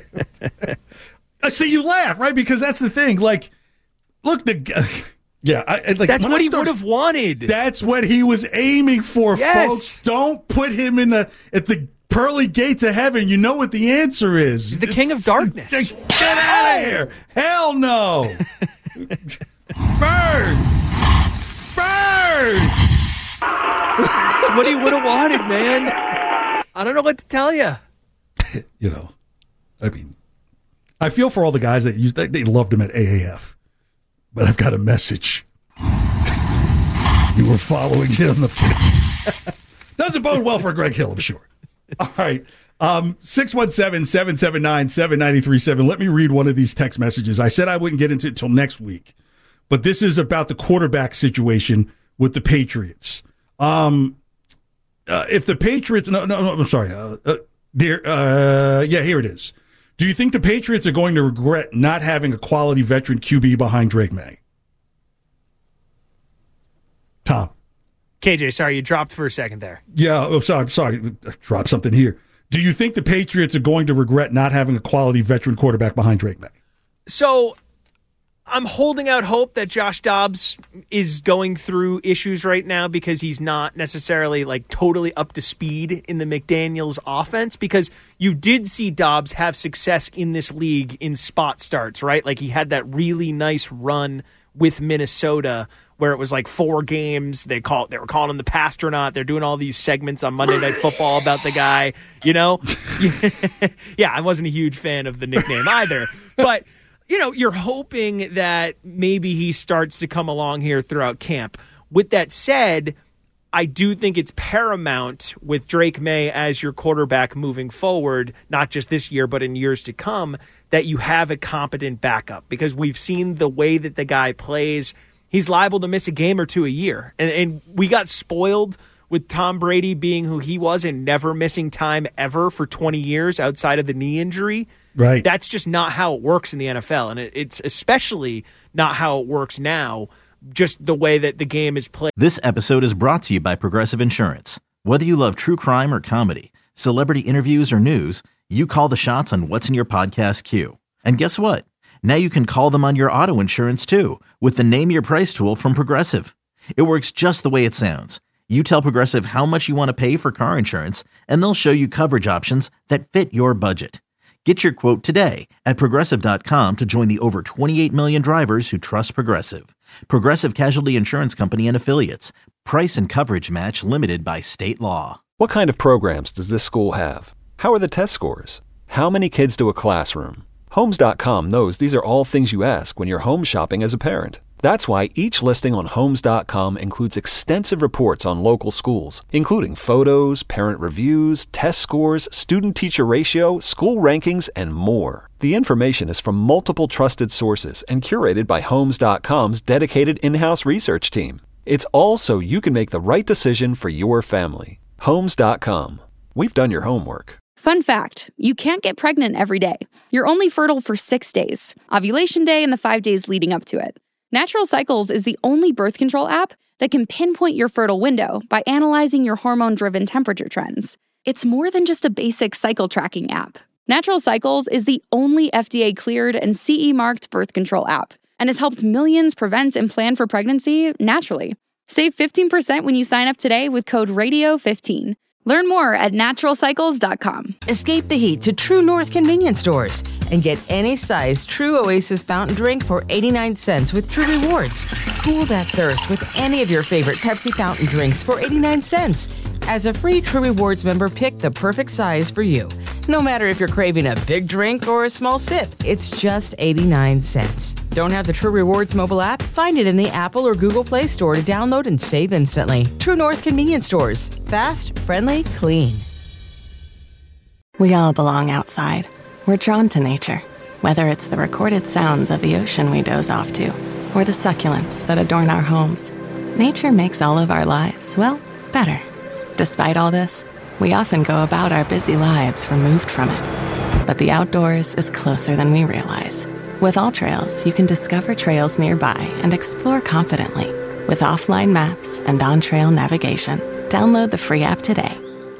S4: I see you laugh, right? Because that's the thing. Like, look, the yeah, I, like
S10: that's what
S4: I
S10: he
S4: start,
S10: would have wanted.
S4: That's what he was aiming for,
S10: yes.
S4: folks. Don't put him in the at the pearly gates of heaven. You know what the answer is.
S10: He's the
S4: it's,
S10: king of darkness.
S4: Get out of here! Hell no! Burn! Burn!
S10: It's what he would have wanted, man. I don't know what to tell you.
S4: You know, I mean, I feel for all the guys that used, they, they loved him at A A F. But I've got a message. You were following him. Doesn't bode well for Greg Hill, I'm sure. All right. Um, six one seven, seven seven nine, seven nine three seven. Let me read one of these text messages. I said I wouldn't get into it until next week. But this is about the quarterback situation with the Patriots. Um, uh, if the Patriots... No, no, no I'm sorry. Uh, uh, dear, uh, yeah, here it is. Do you think the Patriots are going to regret not having a quality veteran Q B behind Drake May? Tom.
S10: K J, sorry, you dropped for a second there.
S4: Yeah, oh, sorry, sorry. I dropped something here. Do you think the Patriots are going to regret not having a quality veteran quarterback behind Drake May?
S10: So I'm holding out hope that Josh Dobbs is going through issues right now because he's not necessarily like totally up to speed in the McDaniels offense, because you did see Dobbs have success in this league in spot starts, right? Like he had that really nice run with Minnesota where it was like four games. They call they were calling him the Pastronaut. They're doing all these segments on Monday Night Football about the guy, you know? Yeah, I wasn't a huge fan of the nickname either. But you know, you're hoping that maybe he starts to come along here throughout camp. With that said, I do think it's paramount with Drake May as your quarterback moving forward, not just this year, but in years to come, that you have a competent backup, because we've seen the way that the guy plays. He's liable to miss a game or two a year. And, and we got spoiled with Tom Brady being who he was and never missing time ever for twenty years outside of the knee injury.
S4: Right.
S10: That's just not how it works in the N F L. And it, it's especially not how it works now, just the way that the game is played.
S1: This episode is brought to you by Progressive Insurance. Whether you love true crime or comedy, celebrity interviews or news, you call the shots on what's in your podcast queue. And guess what? Now you can call them on your auto insurance too with the Name Your Price tool from Progressive. It works just the way it sounds. You tell Progressive how much you want to pay for car insurance, and they'll show you coverage options that fit your budget. Get your quote today at Progressive dot com to join the over twenty-eight million drivers who trust Progressive. Progressive Casualty Insurance Company and Affiliates. Price and coverage match limited by state law.
S2: What kind of programs does this school have? How are the test scores? How many kids do a classroom? Homes dot com knows these are all things you ask when you're home shopping as a parent. That's why each listing on Homes dot com includes extensive reports on local schools, including photos, parent reviews, test scores, student-teacher ratio, school rankings, and more. The information is from multiple trusted sources and curated by Homes dot com's dedicated in-house research team. It's all so you can make the right decision for your family. Homes dot com. We've done your homework.
S3: Fun fact, you can't get pregnant every day. You're only fertile for six days, ovulation day and the five days leading up to it. Natural Cycles is the only birth control app that can pinpoint your fertile window by analyzing your hormone-driven temperature trends. It's more than just a basic cycle tracking app. Natural Cycles is the only F D A-cleared and C E-marked birth control app and has helped millions prevent and plan for pregnancy naturally. Save fifteen percent when you sign up today with code radio fifteen. Learn more at natural cycles dot com.
S7: Escape the heat to True North convenience stores and get any size True Oasis fountain drink for eighty-nine cents with True Rewards. Cool that thirst with any of your favorite Pepsi fountain drinks for eighty-nine cents. As a free True Rewards member, pick the perfect size for you. No matter if you're craving a big drink or a small sip, it's just eighty-nine cents. Don't have the True Rewards mobile app? Find it in the Apple or Google Play Store to download and save instantly. True North convenience stores. Fast, friendly, clean.
S8: We all belong outside. We're drawn to nature, whether it's the recorded sounds of the ocean we doze off to, or the succulents that adorn our homes. Nature makes all of our lives, well, better. Despite all this, we often go about our busy lives removed from it. But the outdoors is closer than we realize. With AllTrails, you can discover trails nearby and explore confidently. With offline maps and on-trail navigation, download the free app today.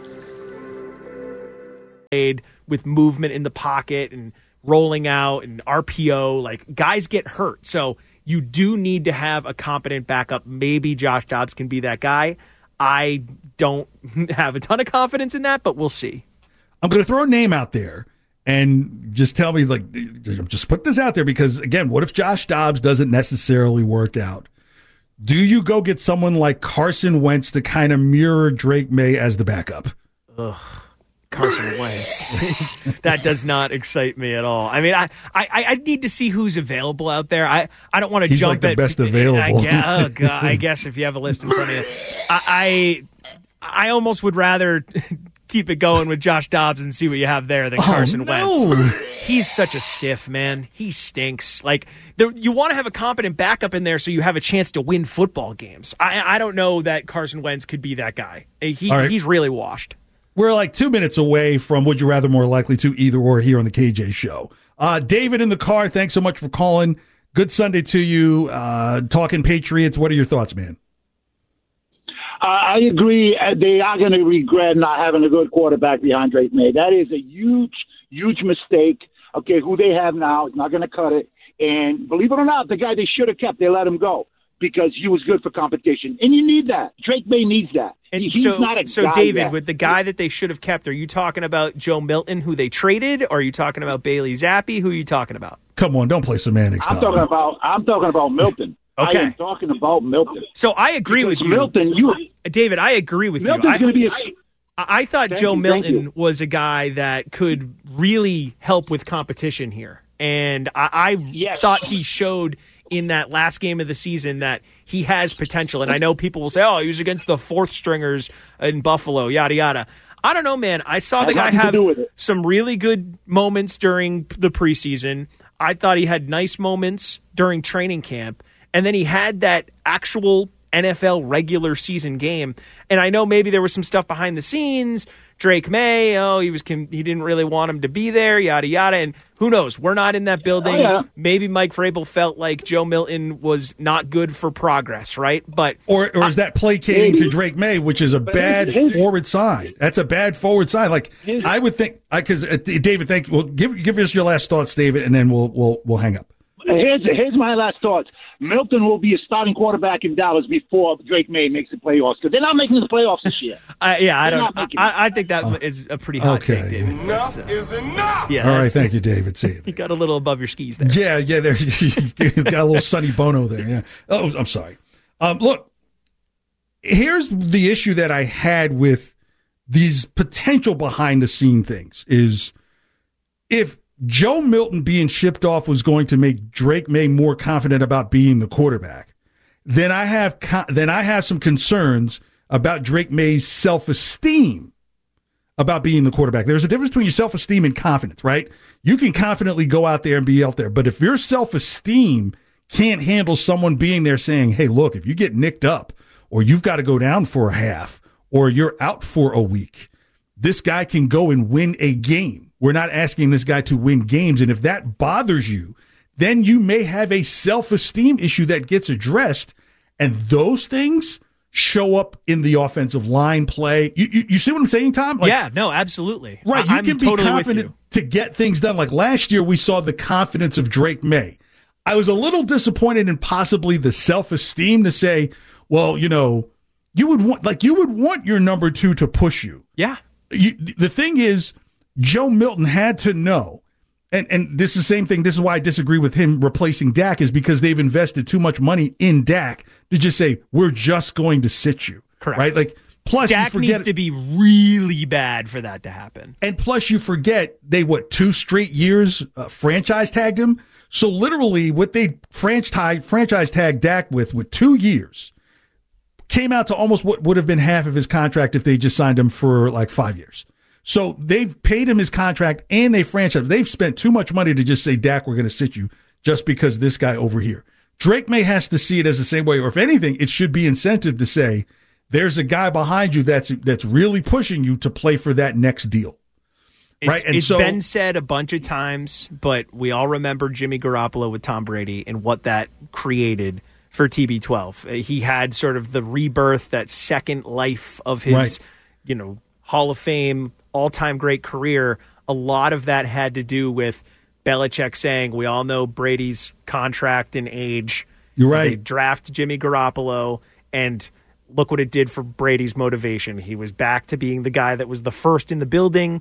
S10: With movement in the pocket and rolling out and R P O, like guys get hurt. So you do need to have a competent backup. Maybe Josh Dobbs can be that guy. I don't have a ton of confidence in that, but we'll see.
S4: I'm going to throw a name out there, And just tell me, like, just put this out there because, again, what if Josh Dobbs doesn't necessarily work out? Do you go get someone like Carson Wentz to kind of mirror Drake May as the backup?
S10: Ugh. Carson Wentz. That does not excite me at all. I mean, I, I, I need to see who's available out there. I, I don't want to
S4: He's
S10: jump
S4: like the
S10: at
S4: best available.
S10: I guess, oh God, I guess if you have a list in front of you, I, I, I almost would rather keep it going with Josh Dobbs and see what you have there than Carson
S4: oh, no.
S10: Wentz. He's such a stiff, man. He stinks. Like there, you want to have a competent backup in there so you have a chance to win football games. I, I don't know that Carson Wentz could be that guy. He,
S4: right.
S10: He's really washed.
S4: We're like two minutes away from Would You Rather More Likely To either or here on the K J Show. Uh, David in the car, thanks so much for calling. Good Sunday to you. Uh, talking Patriots, what are your thoughts, man?
S11: Uh, I agree. They are going to regret not having a good quarterback behind Drake May. That is a huge, huge mistake. Okay, who they have now is not going to cut it. And believe it or not, the guy they should have kept, they let him go because he was good for competition. And you need that. Drake May needs that.
S10: And
S11: He's
S10: so,
S11: not a
S10: so
S11: guy
S10: David,
S11: yet.
S10: with the guy that they should have kept, are you talking about Joe Milton, who they traded, or are you talking about Bailey Zappi? Who are you talking about?
S4: Come on, don't play semantics.
S11: I'm
S4: Tom.
S11: talking about. I'm talking about Milton.
S10: Okay.
S11: I am talking about Milton.
S10: So I agree
S11: Because
S10: with you,
S11: Milton. You,
S10: David. I agree with
S11: Milton's
S10: you.
S11: going to be. A,
S10: I, I thought
S11: Thank
S10: Joe
S11: you, thank
S10: Milton
S11: you.
S10: was a guy that could really help with competition here, and I, I
S11: Yes.
S10: thought he showed in that last game of the season that he has potential. And I know people will say, "Oh, he was against the fourth stringers in Buffalo," yada yada. I don't know, man. I saw the guy
S11: Has nothing to
S10: have
S11: do with it.
S10: some really good moments during the preseason. I thought he had nice moments during training camp, and then he had that actual N F L regular season game. And I know maybe there was some stuff behind the scenes. Drake May, oh, he was he didn't really want him to be there, yada yada. And who knows? We're not in that building.
S11: Oh, yeah.
S10: Maybe Mike Vrabel felt like Joe Milton was not good for progress, right? But
S4: Or, or is that placating to Drake May, which is a bad
S11: his-
S4: forward sign? That's a bad forward sign. Like
S11: His-
S4: I would think, because uh, David, thank you. Well, give give us your last thoughts, David, and then we'll we'll we'll hang up.
S11: Here's here's my last thoughts. Milton will be a starting quarterback in Dallas before Drake May makes the playoffs because they're not making the playoffs this year.
S10: uh, yeah, I
S11: They're
S10: don't.
S11: not making
S10: I, I think that is a pretty hot
S4: Okay.
S10: take, David.
S6: Enough
S10: But, uh,
S6: is enough.
S10: yeah,
S4: All right,
S10: that's-
S4: thank you, David. See you.
S10: You got a little above your skis there.
S4: Yeah, yeah, there you got a little Sonny Bono there. Yeah. Oh, I'm sorry. Um, look, here's the issue that I had with these potential behind the scene things is if Joe Milton being shipped off was going to make Drake May more confident about being the quarterback, then I have co- then I have some concerns about Drake May's self-esteem about being the quarterback. There's a difference between your self-esteem and confidence, right? You can confidently go out there and be out there, but if your self-esteem can't handle someone being there saying, hey, look, if you get nicked up or you've got to go down for a half or you're out for a week, this guy can go and win a game. We're not asking this guy to win games. And if that bothers you, then you may have a self-esteem issue that gets addressed. And those things show up in the offensive line play. You, you, you see what I'm saying, Tom? Like,
S10: yeah, no, absolutely.
S4: right.
S10: I,
S4: You
S10: I'm
S4: can be
S10: totally with
S4: confident
S10: you.
S4: to get things done. Like last year, we saw the confidence of Drake May. I was a little disappointed in possibly the self-esteem to say, well, you know, you would want, like, you would want your number two to push you.
S10: Yeah.
S4: You, the thing is, Joe Milton had to know, and, and this is the same thing. This is why I disagree with him replacing Dak, is because they've invested too much money in Dak to just say, we're just going to sit you.
S10: Correct.
S4: Right? Like, plus
S10: Dak
S4: you forget,
S10: needs to be really bad for that to happen.
S4: and plus you forget they, what, two straight years uh, franchise tagged him? So literally what they franchise, franchise tagged Dak with, with two years, came out to almost what would have been half of his contract if they just signed him for like five years. So they've paid him his contract and they franchise. They've spent too much money to just say, Dak, we're going to sit you just because this guy over here. Drake May has to see it as the same way, or if anything, it should be incentive to say, there's a guy behind you that's that's really pushing you to play for that next deal.
S10: It's,
S4: right? And
S10: it's
S4: so,
S10: been said a bunch of times, but we all remember Jimmy Garoppolo with Tom Brady and what that created for T B twelve. He had sort of the rebirth, that second life of his,
S4: Right.
S10: you know, Hall of Fame, all-time great career. A lot of that had to do with Belichick saying, we all know Brady's contract and age.
S4: You're right.
S10: They draft Jimmy Garoppolo, and look what it did for Brady's motivation. He was back to being the guy that was the first in the building,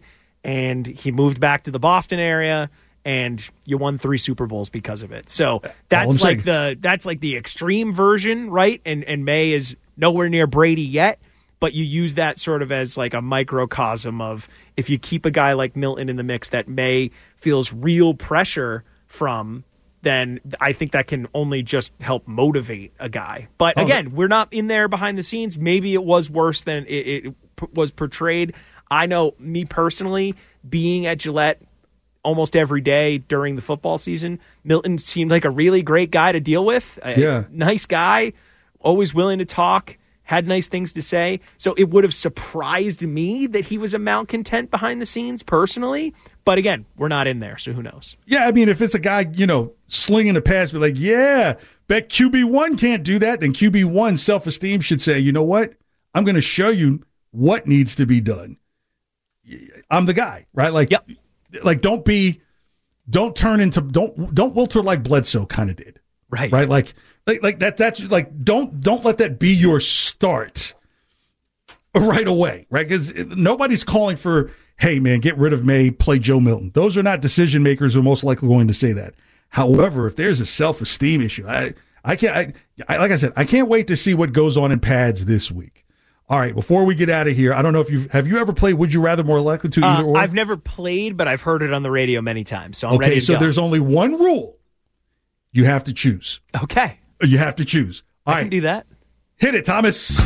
S10: and he moved back to the Boston area, and you won three Super Bowls because of it. So that's like the that's like the extreme version, right? And and May is nowhere near Brady yet, but you use that sort of as like a microcosm of if you keep a guy like Milton in the mix that May feels real pressure from, then I think that can only just help motivate a guy. But again, we're not in there behind the scenes. Maybe it was worse than it, it p- was portrayed. I know me personally, being at Gillette almost every day during the football season, Milton seemed like a really great guy to deal with. A
S4: yeah.
S10: nice guy, always willing to talk, had nice things to say. So it would have surprised me that he was a malcontent behind the scenes personally. But again, we're not in there, so who knows?
S4: Yeah, I mean, if it's a guy, you know, slinging a pass, be like, yeah, bet Q B one can't do that, then Q B one's self-esteem should say, you know what? I'm going to show you what needs to be done. I'm the guy, right? Like,
S10: yep.
S4: like don't be, don't turn into, don't, don't wilter like Bledsoe kind of did.
S10: Right.
S4: Right. Like, like, like that, that's like, don't, don't let that be your start right away. Right. Because nobody's calling for, hey man, get rid of May, play Joe Milton. Those are not decision makers who are most likely going to say that. However, if there's a self-esteem issue, I, I can't, I, I, like I said, I can't wait to see what goes on in pads this week. All right, before we get out of here, I don't know if you've, have you ever played Would You Rather More Likely to either
S10: uh,
S4: or?
S10: I've never played, but I've heard it on the radio many times, so I'm
S4: okay,
S10: ready to
S4: so
S10: go.
S4: there's only one rule. You have to choose.
S10: Okay.
S4: You have to choose. All
S10: I
S4: right.
S10: can do that.
S4: Hit it, Thomas.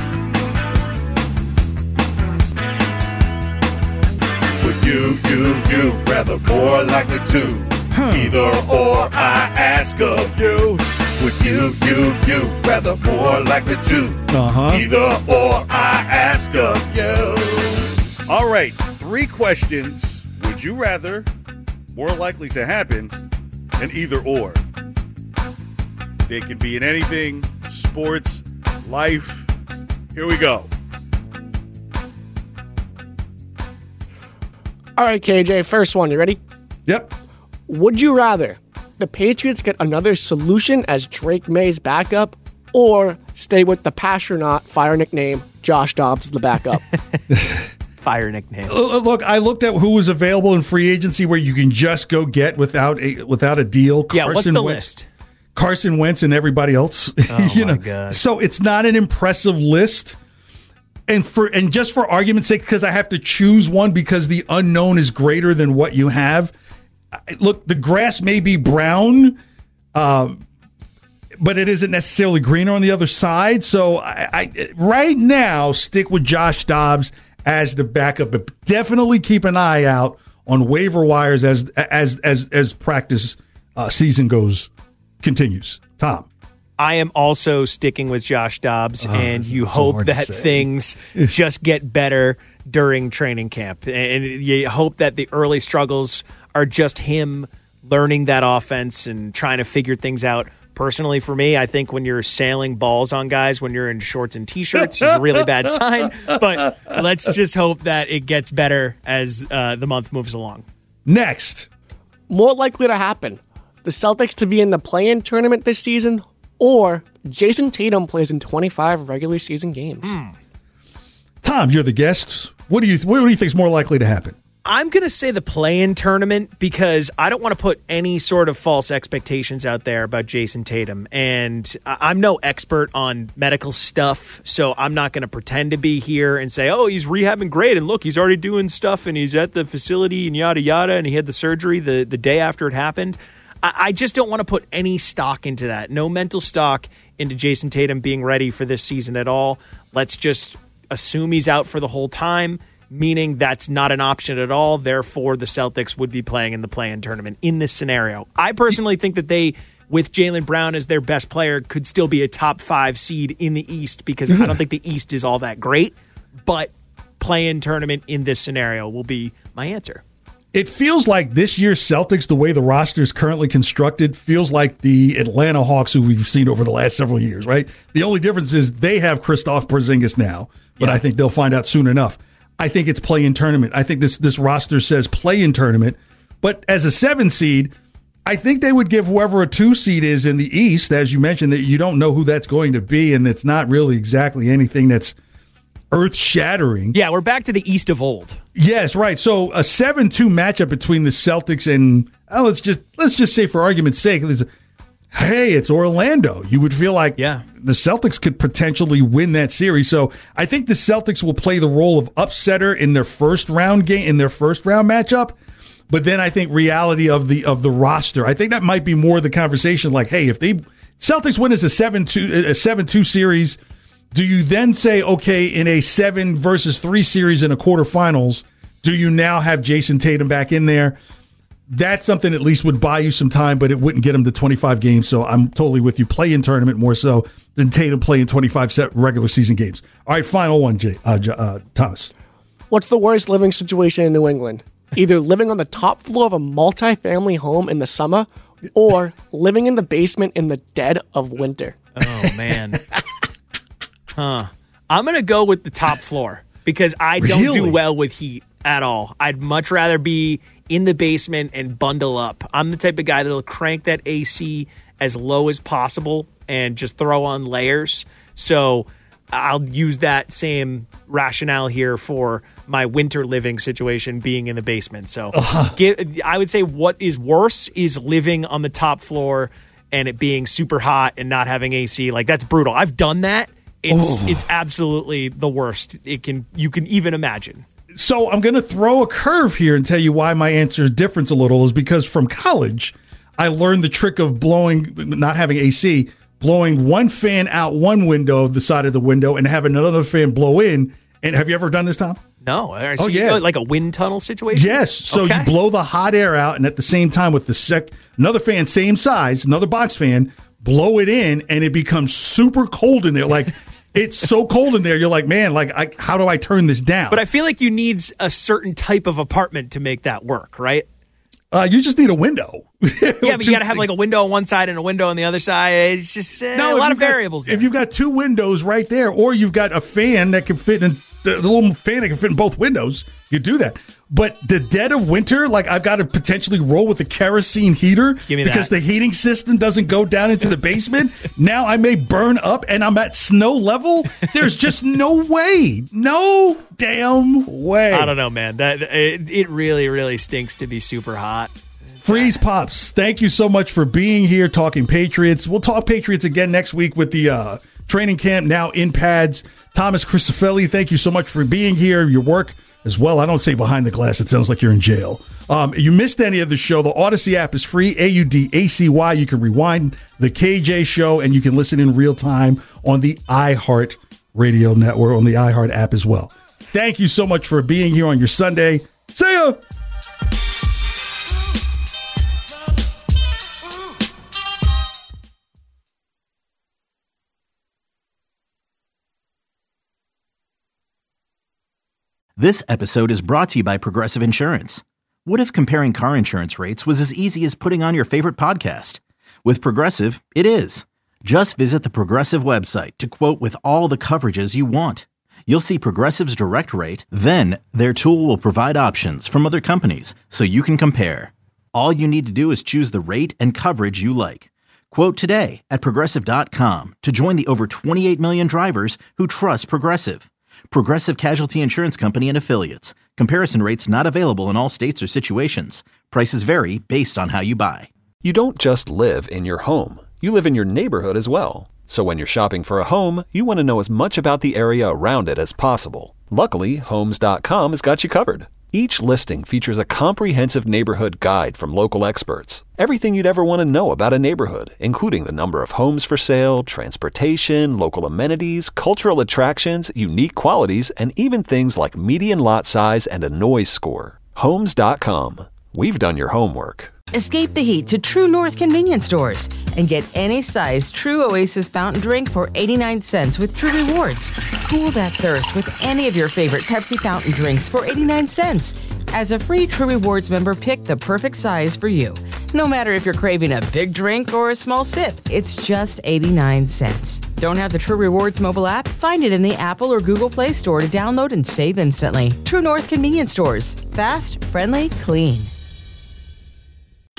S6: Would you, you, you rather more likely to? Huh. Either or I ask of you. Would you, you, you rather more likely to?
S4: Uh-huh.
S6: Either or I ask of you. All right, three questions. Would you rather more likely to happen and either or? They can be in anything, sports, life. Here we go.
S5: All right, K J, first one. You ready?
S4: Yep.
S5: Would you rather the Patriots get another solution as Drake May's backup or stay with the Pastronaut fire nickname Josh Dobbs as the backup?
S10: Fire nickname.
S4: Look, I looked at who was available in free agency where you can just go get without a without a deal.
S10: Yeah,
S4: Carson
S10: what's the
S4: Wentz,
S10: list?
S4: Carson Wentz and everybody else.
S10: Oh,
S4: you
S10: my
S4: know,
S10: God.
S4: So it's not an impressive list. And for and just for argument's sake, because I have to choose one because the unknown is greater than what you have. Look, the grass may be brown, uh, but it isn't necessarily greener on the other side. So I, I right now stick with Josh Dobbs as the backup, but definitely keep an eye out on waiver wires as as as as practice uh, season goes continues. Tom.
S10: I am also sticking with Josh Dobbs,
S4: Oh,
S10: and you
S4: so
S10: hope
S4: hard to
S10: that
S4: say.
S10: things just get better during training camp. And you hope that the early struggles are just him learning that offense and trying to figure things out. Personally, for me, I think when you're sailing balls on guys when you're in shorts and T-shirts is a really bad sign. But let's just hope that it gets better as uh, the month moves along.
S4: Next.
S5: More likely to happen, the Celtics to be in the play-in tournament this season or Jason Tatum plays in twenty-five regular season games.
S10: Mm.
S4: Tom, you're the guest. What do you what do you think is more likely to happen?
S10: I'm going to say the play-in tournament because I don't want to put any sort of false expectations out there about Jason Tatum. And I'm no expert on medical stuff, so I'm not going to pretend to be here and say, oh, he's rehabbing great, and look, he's already doing stuff, and he's at the facility, and yada, yada, and he had the surgery the, the day after it happened. I, I just don't want to put any stock into that. No mental stock into Jason Tatum being ready for this season at all. Let's just assume he's out for the whole time, meaning that's not an option at all. Therefore, the Celtics would be playing in the play-in tournament in this scenario. I personally think that they, with Jaylen Brown as their best player, could still be a top five seed in the East because I don't think the East is all that great. But play-in tournament in this scenario will be my answer.
S4: It feels like this year's Celtics, the way the roster is currently constructed, feels like the Atlanta Hawks who we've seen over the last several years, right? The only difference is they have Kristaps Porzingis now, but yeah. I think they'll find out soon enough. I think it's play-in tournament. I think this this roster says play-in tournament. But as a seven seed, I think they would give whoever a two seed is in the East, as you mentioned, that you don't know who that's going to be, and it's not really exactly anything that's earth-shattering.
S10: Yeah, we're back to the East of old.
S4: Yes, right. So a seven two matchup between the Celtics and oh, let's just let's just say for argument's sake, it's, hey, it's Orlando. You would feel like
S10: yeah.
S4: the Celtics could potentially win that series. So I think the Celtics will play the role of upsetter in their first round game in their first round matchup. But then I think reality of the of the roster, I think that might be more the conversation. Like, hey, if they Celtics win as a seven two a seven two series, do you then say, okay, in a seven versus three series in a quarterfinals, do you now have Jason Tatum back in there? That's something at least would buy you some time, but it wouldn't get him to twenty-five games. So I'm totally with you. Play in tournament more so than Tatum playing twenty-five set regular season games. All right, final one, Jay, uh, uh, Thomas.
S5: What's the worst living situation in New England? Either living on the top floor of a multi-family home in the summer or living in the basement in the dead of winter.
S10: Oh, man. Huh. I'm going to go with the top floor because I don't
S4: Really?
S10: do well with heat at all. I'd much rather be in the basement and bundle up. I'm the type of guy that'll crank that A C as low as possible and just throw on layers. So I'll use that same rationale here for my winter living situation being in the basement. So uh-huh. get, I would say what is worse is living on the top floor and it being super hot and not having A C. Like, that's brutal. I've done that. It's oh. it's absolutely the worst it can you can even imagine.
S4: So I'm going to throw a curve here and tell you why my answer is different a little is because from college, I learned the trick of blowing, not having A C, blowing one fan out one window of the side of the window and having another fan blow in. And have you ever done this, Tom?
S10: No.
S4: Oh, yeah.
S10: Like a wind tunnel situation?
S4: Yes. So
S10: okay.
S4: you blow the hot air out and at the same time with the sec, another fan, same size, another box fan, blow it in and it becomes super cold in there. Like, it's so cold in there. You're like, man, like, I, how do I turn this down?
S10: But I feel like you need a certain type of apartment to make that work, right?
S4: Uh, you just need a window.
S10: Yeah, but you got to have like a window on one side and a window on the other side. It's just uh, no, a lot of
S4: got,
S10: variables there.
S4: If you've got two windows right there, or you've got a fan that can fit in, the, the little fan that can fit in both windows, you do that. But the dead of winter, like I've got to potentially roll with a kerosene heater
S10: Give me
S4: because
S10: that.
S4: the heating system doesn't go down into the basement. Now I may burn up and I'm at snow level. There's just no way. No damn way.
S10: I don't know, man. That it, it really, really stinks to be super hot.
S4: Freeze Pops, thank you so much for being here talking Patriots. We'll talk Patriots again next week with the uh, training camp now in pads. Thomas Cristofelli, thank you so much for being here. Your work as well. I don't say behind the glass. It sounds like you're in jail. Um, you missed any of the show, the Odyssey app is free, A U D A C Y. You can rewind the K J show, and you can listen in real time on the iHeart Radio Network, on the iHeart app as well. Thank you so much for being here on your Sunday. See ya!
S1: This episode is brought to you by Progressive Insurance. What if comparing car insurance rates was as easy as putting on your favorite podcast? With Progressive, it is. Just visit the Progressive website to quote with all the coverages you want. You'll see Progressive's direct rate, then their tool will provide options from other companies so you can compare. All you need to do is choose the rate and coverage you like. Quote today at Progressive dot com to join the over twenty-eight million drivers who trust Progressive. Progressive Casualty Insurance Company and Affiliates. Comparison rates not available in all states or situations. Prices vary based on how you buy.
S2: You don't just live in your home. You live in your neighborhood as well. So when you're shopping for a home, you want to know as much about the area around it as possible. Luckily, Homes dot com has got you covered. Each listing features a comprehensive neighborhood guide from local experts. Everything you'd ever want to know about a neighborhood, including the number of homes for sale, transportation, local amenities, cultural attractions, unique qualities, and even things like median lot size and a noise score. Homes dot com. We've done your homework.
S7: Escape the heat to True North convenience stores and get any size True Oasis fountain drink for eighty-nine cents with True Rewards. Cool that thirst with any of your favorite Pepsi fountain drinks for eighty-nine cents. As a free True Rewards member, pick the perfect size for you. No matter if you're craving a big drink or a small sip, it's just eighty-nine cents. Don't have the True Rewards mobile app? Find it in the Apple or Google Play Store to download and save instantly. True North convenience stores. Fast, friendly, clean.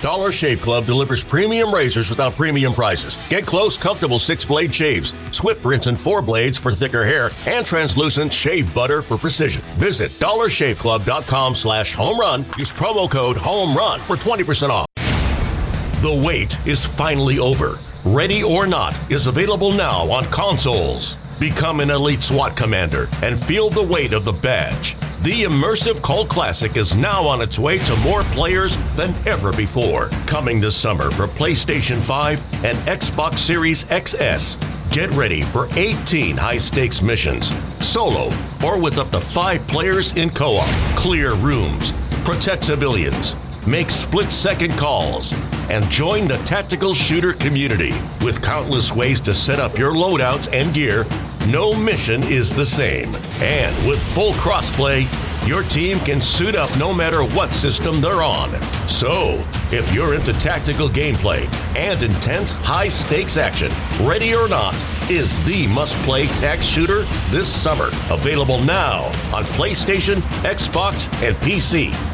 S12: Dollar Shave Club delivers premium razors without premium prices. Get close, comfortable six-blade shaves, swift rinse and four blades for thicker hair, and translucent shave butter for precision. Visit dollar shave club dot com slash home run. Use promo code HOMERUN for twenty percent off. The wait is finally over. Ready or Not is available now on consoles. Become an elite SWAT commander and feel the weight of the badge. The immersive cult classic is now on its way to more players than ever before. Coming this summer for PlayStation five and Xbox Series X S. Get ready for eighteen high-stakes missions, solo or with up to five players in co-op. Clear rooms, protect civilians, make split-second calls, and join the tactical shooter community. With countless ways to set up your loadouts and gear, no mission is the same. And with full crossplay, your team can suit up no matter what system they're on. So, if you're into tactical gameplay and intense high-stakes action, Ready or Not is the must-play tac shooter this summer. Available now on PlayStation, Xbox, and P C.